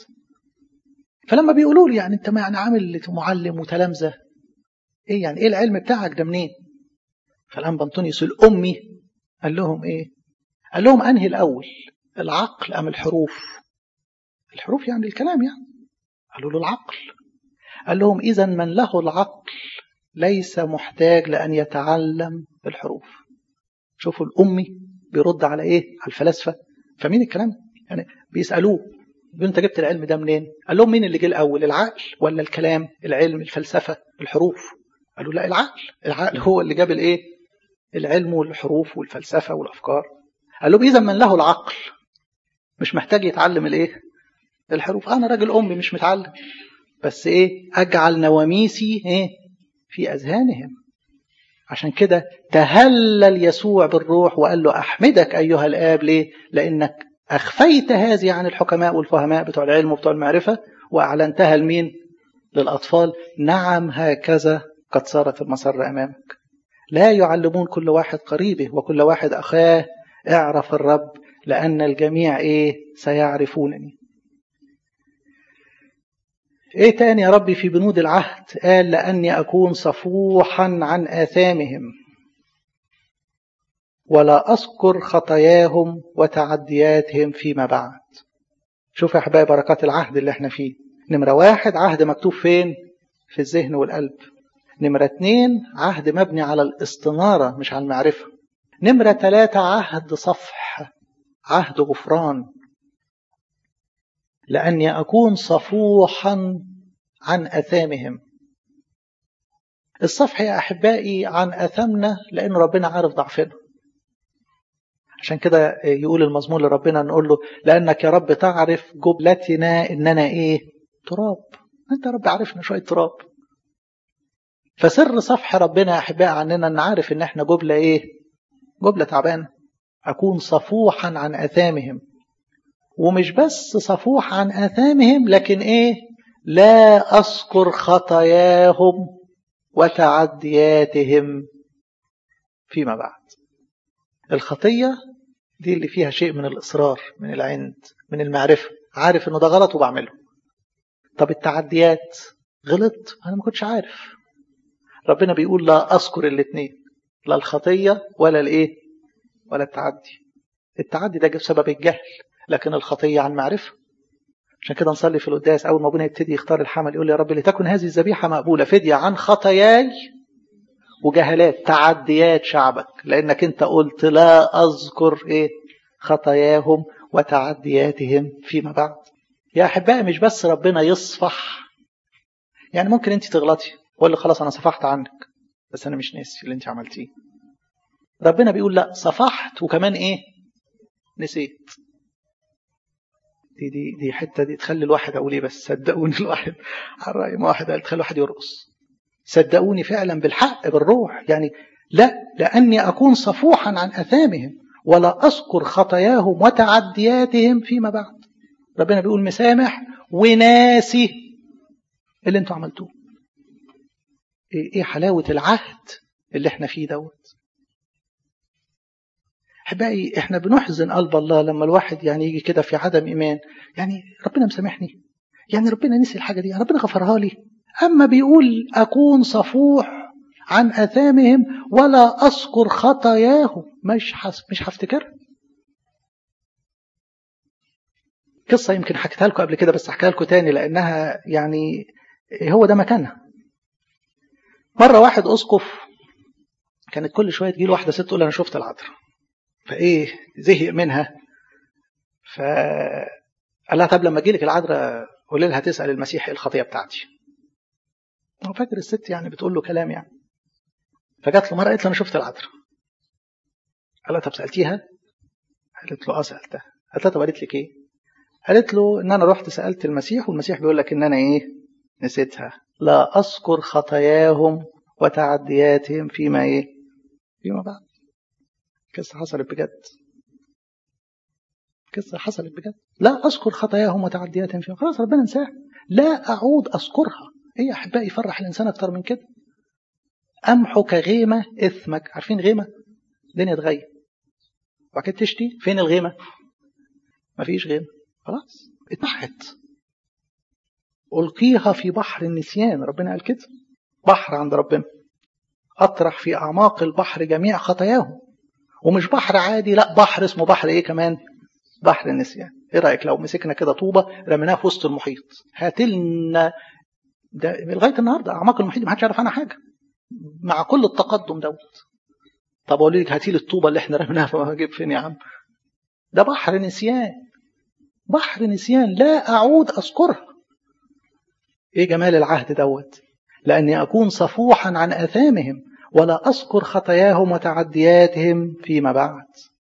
فلما بيقولوا لي يعني أنت ما يعني عامل معلم وتلامذة، إيه يعني إيه العلم بتاعك ده منين؟ فالأنبا أنطونيوس الأمي قال لهم إيه؟ قال لهم أنهي الأول، العقل أم الحروف؟ الحروف يعني الكلام يعني. قالوا له العقل. قال لهم إذا من له العقل ليس محتاج لأن يتعلم الحروف. شوفوا الأمي بيرد على إيه؟ على الفلاسفة. فمين الكلام؟ يعني بيسألوه أنت جبت العلم ده منين؟ قال لهم مين اللي جه الأول، العقل ولا الكلام، العلم، الفلسفة، الحروف؟ قالوا لا العقل. العقل هو اللي جاب الإيه؟ العلم والحروف والفلسفة والأفكار. قال لهم إذا من له العقل مش محتاج يتعلم الإيه؟ الحروف. أنا راجل أمي مش متعلم، بس إيه؟ أجعل نواميسي إيه؟ في أذهانهم. عشان كده تهلل يسوع بالروح وقال له أحمدك أيها الآب. ليه؟ لأنك أخفيت هذه عن الحكماء والفهماء بتوع العلم وبتوع المعرفة وأعلنتها لمين؟ للأطفال. نعم هكذا قد صارت المسر أمامك. لا يعلمون كل واحد قريبه وكل واحد أخاه اعرف الرب، لأن الجميع إيه؟ سيعرفونني. إيه تاني يا ربي في بنود العهد؟ قال لأني أكون صفوحا عن آثامهم ولا أذكر خطاياهم وتعدياتهم فيما بعد. شوف يا أحبائي بركات العهد اللي احنا فيه. نمرة 1 عهد مكتوب فين؟ في الذهن والقلب. نمرة 2 عهد مبني على الاستنارة مش على المعرفة. نمرة 3 عهد صفح، عهد غفران. لأني أكون صفوحا عن أثامهم. الصفح يا أحبائي عن أثامنا لأن ربنا عارف ضعفنا. عشان كده يقول المزمور لربنا نقول له لأنك يا رب تعرف جبلتنا إننا إيه؟ تراب. أنت يا رب عارفنا شوية تراب. فسر صفح ربنا يا أحبائي عننا أن عارف إن إحنا جبلة إيه؟ جبلة تعبانة. أكون صفوحا عن أثامهم. ومش بس صفوح عن آثامهم لكن إيه؟ لا أذكر خطاياهم وتعدياتهم فيما بعد. الخطية دي اللي فيها شيء من الإصرار، من العند، من المعرفة، عارف إنه ده غلط وبعمله. طب التعديات، غلط أنا ما كنتش عارف. ربنا بيقول لا أذكر الاثنين، لا الخطية ولا الإيه؟ ولا التعدي. التعدي ده بسبب الجهل، لكن الخطية عن معرفة. عشان كده نصلي في القداس أول ما أبونا يبتدي يختار الحمل يقول يا رب لتكن هذه الذبيحة مقبولة فدية عن خطاياي وجهلات تعديات شعبك، لأنك أنت قلت لا أذكر إيه؟ خطاياهم وتعدياتهم فيما بعد. يا أحبائي مش بس ربنا يصفح، يعني ممكن أنت تغلطي وقال لي خلاص أنا صفحت عنك بس أنا مش ناسي اللي أنت عملتيه. ربنا بيقول لا صفحت وكمان إيه؟ نسيت. دي حتة دي تخلي الواحد أقول إيه، بس صدقوني الواحد على رأي ما واحد قال تخلي الواحد يرقص. صدقوني فعلا بالحق بالروح، يعني لا، لأني أكون صفوحا عن أثامهم ولا أذكر خطاياهم وتعدياتهم فيما بعد. ربنا بيقول مسامح وناسي اللي انتوا عملتوه. ايه حلاوة العهد اللي احنا فيه دوت. احبائي احنا بنحزن قلب الله لما الواحد يعني يجي كده في عدم ايمان، يعني ربنا مسامحني، يعني ربنا نسي الحاجة دي، ربنا غفرها لي. اما بيقول اكون صفوح عن اثامهم ولا اذكر خطاياهم، مش هفتكرها. قصة يمكن حكيتها لكم قبل كده بس احكيها لكم تاني لانها يعني هو ده مكانها. مرة واحد اسقف كانت كل شوية تجيله واحدة ست تقول انا شفت العذراء، فايه زهق منها، فقال لها طب لما تجيلك العذراء قولي لها تسأل المسيح ايه الخطية بتاعتي. هو فاكر الست يعني بتقول له كلام يعني. فجات له مرة قالت له انا شفت العذراء. قال لها طب سألتيها؟ قالت له اه سألتها. قالت لها طب قالت لك ايه؟ قالت له ان انا رحت سألت المسيح والمسيح بيقول لك ان انا ايه نسيتها، لا اذكر خطاياهم وتعدياتهم فيما ايه فيما بعد. قصة حصلت بجد، قصة حصلت بجد. لا اذكر خطاياهم وتعدياتهم فيما، خلاص ربنا انساها، لا اعود اذكرها. ايه يا احبائي يفرح الانسان اكتر من كده؟ امحو كغيمة اثمك. عارفين غيمة؟ الدنيا تغيم وبعد كده تشتي، فين الغيمة؟ مفيش غيمة، خلاص اتمحت، ألقيها في بحر النسيان. ربنا قال كده، بحر عند ربنا أطرح في أعماق البحر جميع خطاياهم. ومش بحر عادي، لا بحر اسمه بحر إيه كمان؟ بحر النسيان. إيه رأيك لو مسكنا كده طوبة رميناها في وسط المحيط، هاتلنا ده لغاية النهاردة أعماق المحيط ما حدش يعرف عنها حاجة مع كل التقدم دوت. طب أقول لك هاتيلي الطوبة اللي احنا رميناها فهجيب فين يا عم؟ ده بحر نسيان، بحر نسيان لا أعود أذكرها. إيه جمال العهد دوت؟ لأني أكون صفوحا عن أثامهم ولا أذكر خطاياهم وتعدياتهم فيما بعد.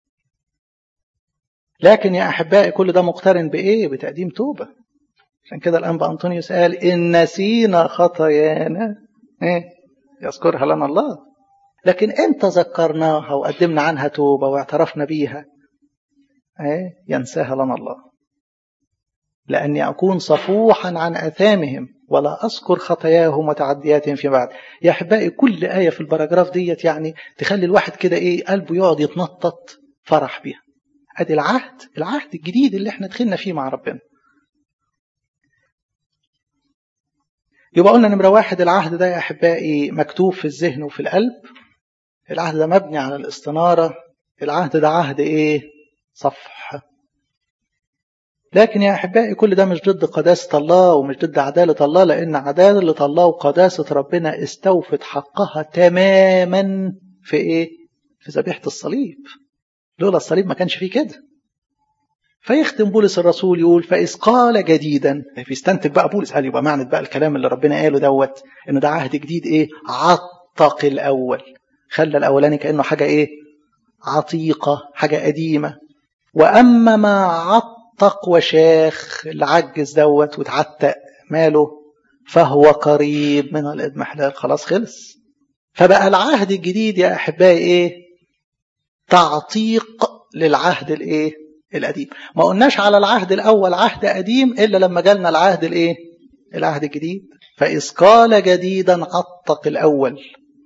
لكن يا أحبائي كل ده مقترن بإيه؟ بتقديم توبة. عشان كده الأنبا أنطونيوس قال إن نسينا خطايانا إيه؟ يذكرها لنا الله. لكن إمتى ذكرناها وقدمنا عنها توبة واعترفنا بيها إيه؟ ينساها لنا الله. لأني أكون صفوحا عن أثامهم ولا أذكر خطاياهم وتعدياتهم في بعد. يا أحبائي كل آية في البراجراف ديت يعني تخلي الواحد كده إيه قلبه يقعد يتنطط فرح بيها. أدي العهد الجديد اللي احنا دخلنا فيه مع ربنا. يبقى قلنا نمرة واحد العهد ده يا أحبائي مكتوب في الذهن وفي القلب. العهد ده مبني على الاستنارة. العهد ده عهد إيه؟ صفح. لكن يا أحبائي كل ده مش ضد قداسة الله ومش ضد عدالة الله، لأن عدالة الله وقداسة ربنا استوفت حقها تماما في إيه؟ في ذبيحة الصليب. لولا الصليب ما كانش فيه كده. فيختم بولس الرسول يقول فإذ قال جديدا، فيستنتج بقى بولس قال يبقى معنى بقى الكلام اللي ربنا قاله دوت إن ده عهد جديد إيه؟ عتق الأول، خلى الأولاني كأنه حاجة إيه؟ عتيقة، حاجة قديمة. وأما ما عتق وشاخ العجز دوت وتعتق ماله فهو قريب من الإضمحلال، خلاص خلص. فبقى العهد الجديد يا أحبائي إيه؟ تعتيق للعهد الإيه؟ القديم. ما قلناش على العهد الأول عهد قديم إلا لما جالنا العهد الإيه؟ العهد الجديد. فإذ قال جديدا عتق الأول.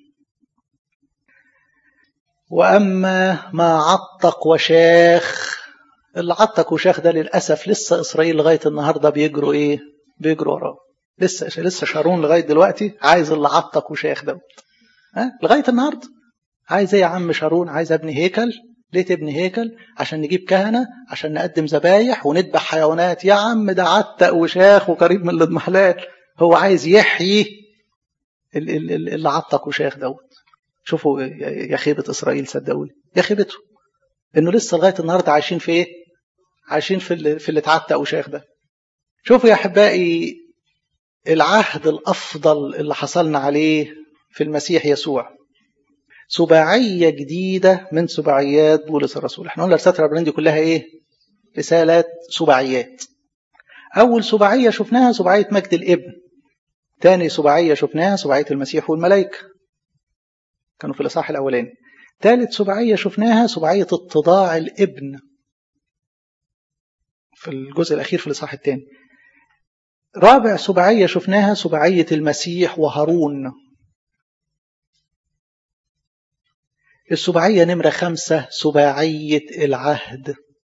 وأما ما عتق وشاخ، اللي عتق وشاخ ده للأسف لسه إسرائيل لغاية النهاردة بيجروا إيه؟ بيجروا وراه. لسه شارون لغاية دلوقتي عايز اللي عتق وشاخ دوت. لغاية النهاردة عايز إيه يا عم شارون؟ عايز ابني هيكل. ليه تبني هيكل؟ عشان نجيب كهنة، عشان نقدم ذبايح ونذبح حيوانات. يا عم ده عتق وشاخ وقريب من الاضمحلال. هو عايز يحيي اللي عتق وشاخ دوت. شوفوا يا خيبة إسرائيل، صدقوني يا خيبته إنه لسه لغاية النهاردة عايشين في إيه؟ عايشين في اللي اتعتق وشاخ ده. شوفوا يا أحبائي العهد الأفضل اللي حصلنا عليه في المسيح يسوع، سباعية جديدة من سباعيات بولس الرسول. احنا قلنا رسالة العبرانيين دي كلها ايه؟ رسالة سباعيات. أول سباعية شفناها سباعية مجد الابن، تاني سباعية شفناها سباعية المسيح والملائكة، كانوا في الإصحاح الأولاني. ثالث سباعية شفناها سباعية اتضاع الابن في الجزء الأخير في الإصحاح الثاني. رابع سباعية شفناها سباعية المسيح وهارون. السباعية نمرة 5 سباعية العهد.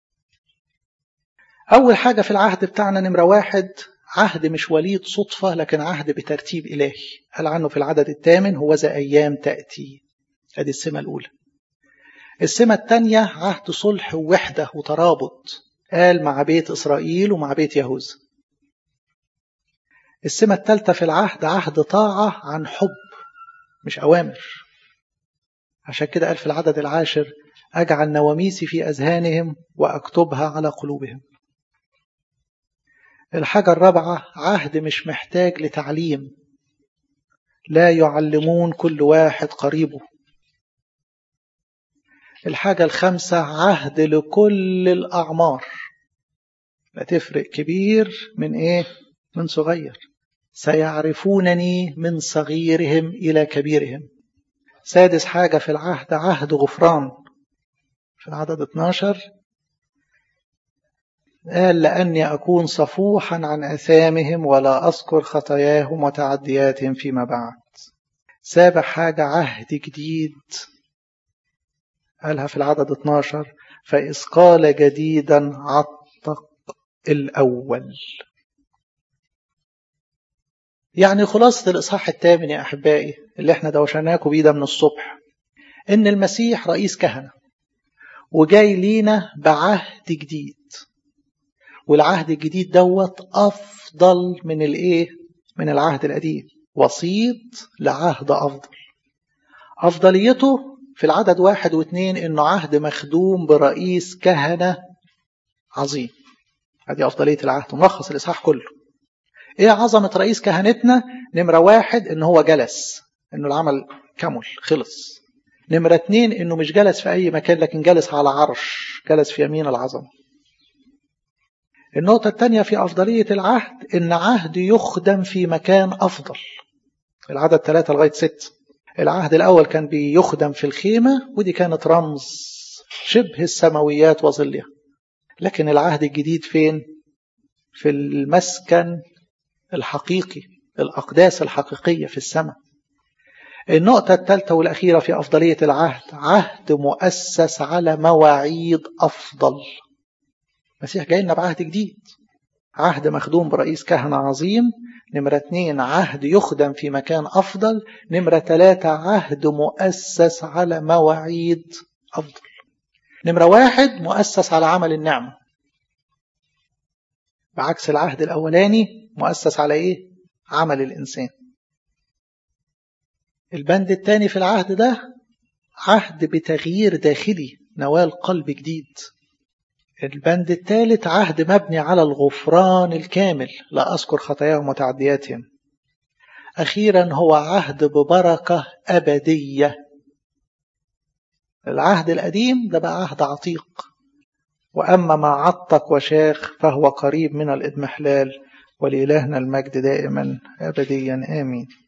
أول حاجة في العهد بتاعنا نمرة 1 عهد مش وليد صدفة لكن عهد بترتيب إلهي، قال عنه في العدد 8 هو ذا أيام تأتي. هذه السمة الأولى. السمة الثانية عهد صلح ووحدة وترابط، قال مع بيت إسرائيل ومع بيت يهوذا. السمة الثالثة في العهد عهد طاعة عن حب مش أوامر، عشان كده قال في العدد 10 أجعل نواميسي في أذهانهم وأكتبها على قلوبهم. الحاجة الرابعة عهد مش محتاج لتعليم، لا يعلمون كل واحد قريبه. الحاجة الخامسة عهد لكل الأعمار، لا تفرق كبير من إيه؟ من صغير. سيعرفونني من صغيرهم إلى كبيرهم. سادس حاجة في العهد عهد غفران، في العدد 12 قال لأني أكون صفوحا عن أثامهم ولا أذكر خطاياهم وتعدياتهم فيما بعد. سابع حاجة عهد جديد، قالها في العدد 12 فإذ قال جديدا عتق الأول. يعني خلاصة الإصحاح الثامن يا أحبائي اللي احنا دوشناكوا بيه ده من الصبح، إن المسيح رئيس كهنة وجاي لينا بعهد جديد، والعهد الجديد دوت أفضل من الإيه؟ من العهد القديم، وسيط لعهد أفضل. أفضليته في العدد 1 و2 إنه عهد مخدوم برئيس كهنة عظيم. هذه أفضلية العهد، ملخص الإصحاح كله. إيه عظمة رئيس كهنتنا؟ نمرة 1 إنه هو جلس، إنه العمل كمل خلص. نمرة 2 إنه مش جلس في أي مكان لكن جلس على عرش، جلس في يمين العظمة. النقطة الثانية في أفضلية العهد إن عهد يخدم في مكان أفضل. العدد 3 لغاية 6. العهد الأول كان بيخدم في الخيمة ودي كانت رمز شبه السماويات وظلها، لكن العهد الجديد فين؟ في المسكن الحقيقي، الأقداس الحقيقية في السماء. النقطة الثالثة والأخيرة في أفضلية العهد عهد مؤسس على مواعيد أفضل. المسيح جاي لنا بعهد جديد، عهد مخدوم برئيس كهنة عظيم. نمرة 2 عهد يخدم في مكان أفضل. نمرة 3 عهد مؤسس على مواعيد أفضل. نمرة 1 مؤسس على عمل النعمة، بعكس العهد الأولاني مؤسس على إيه؟ عمل الإنسان. البند الثاني في العهد ده عهد بتغيير داخلي، نوال قلب جديد. البند الثالث عهد مبني على الغفران الكامل، لا أذكر خطاياهم وتعدياتهم. أخيرا هو عهد ببركة أبدية. العهد القديم ده بقى عهد عتيق، وأما ما عتق وشاخ فهو قريب من الإضمحلال. ولإلهنا المجد دائما أبديا آمين.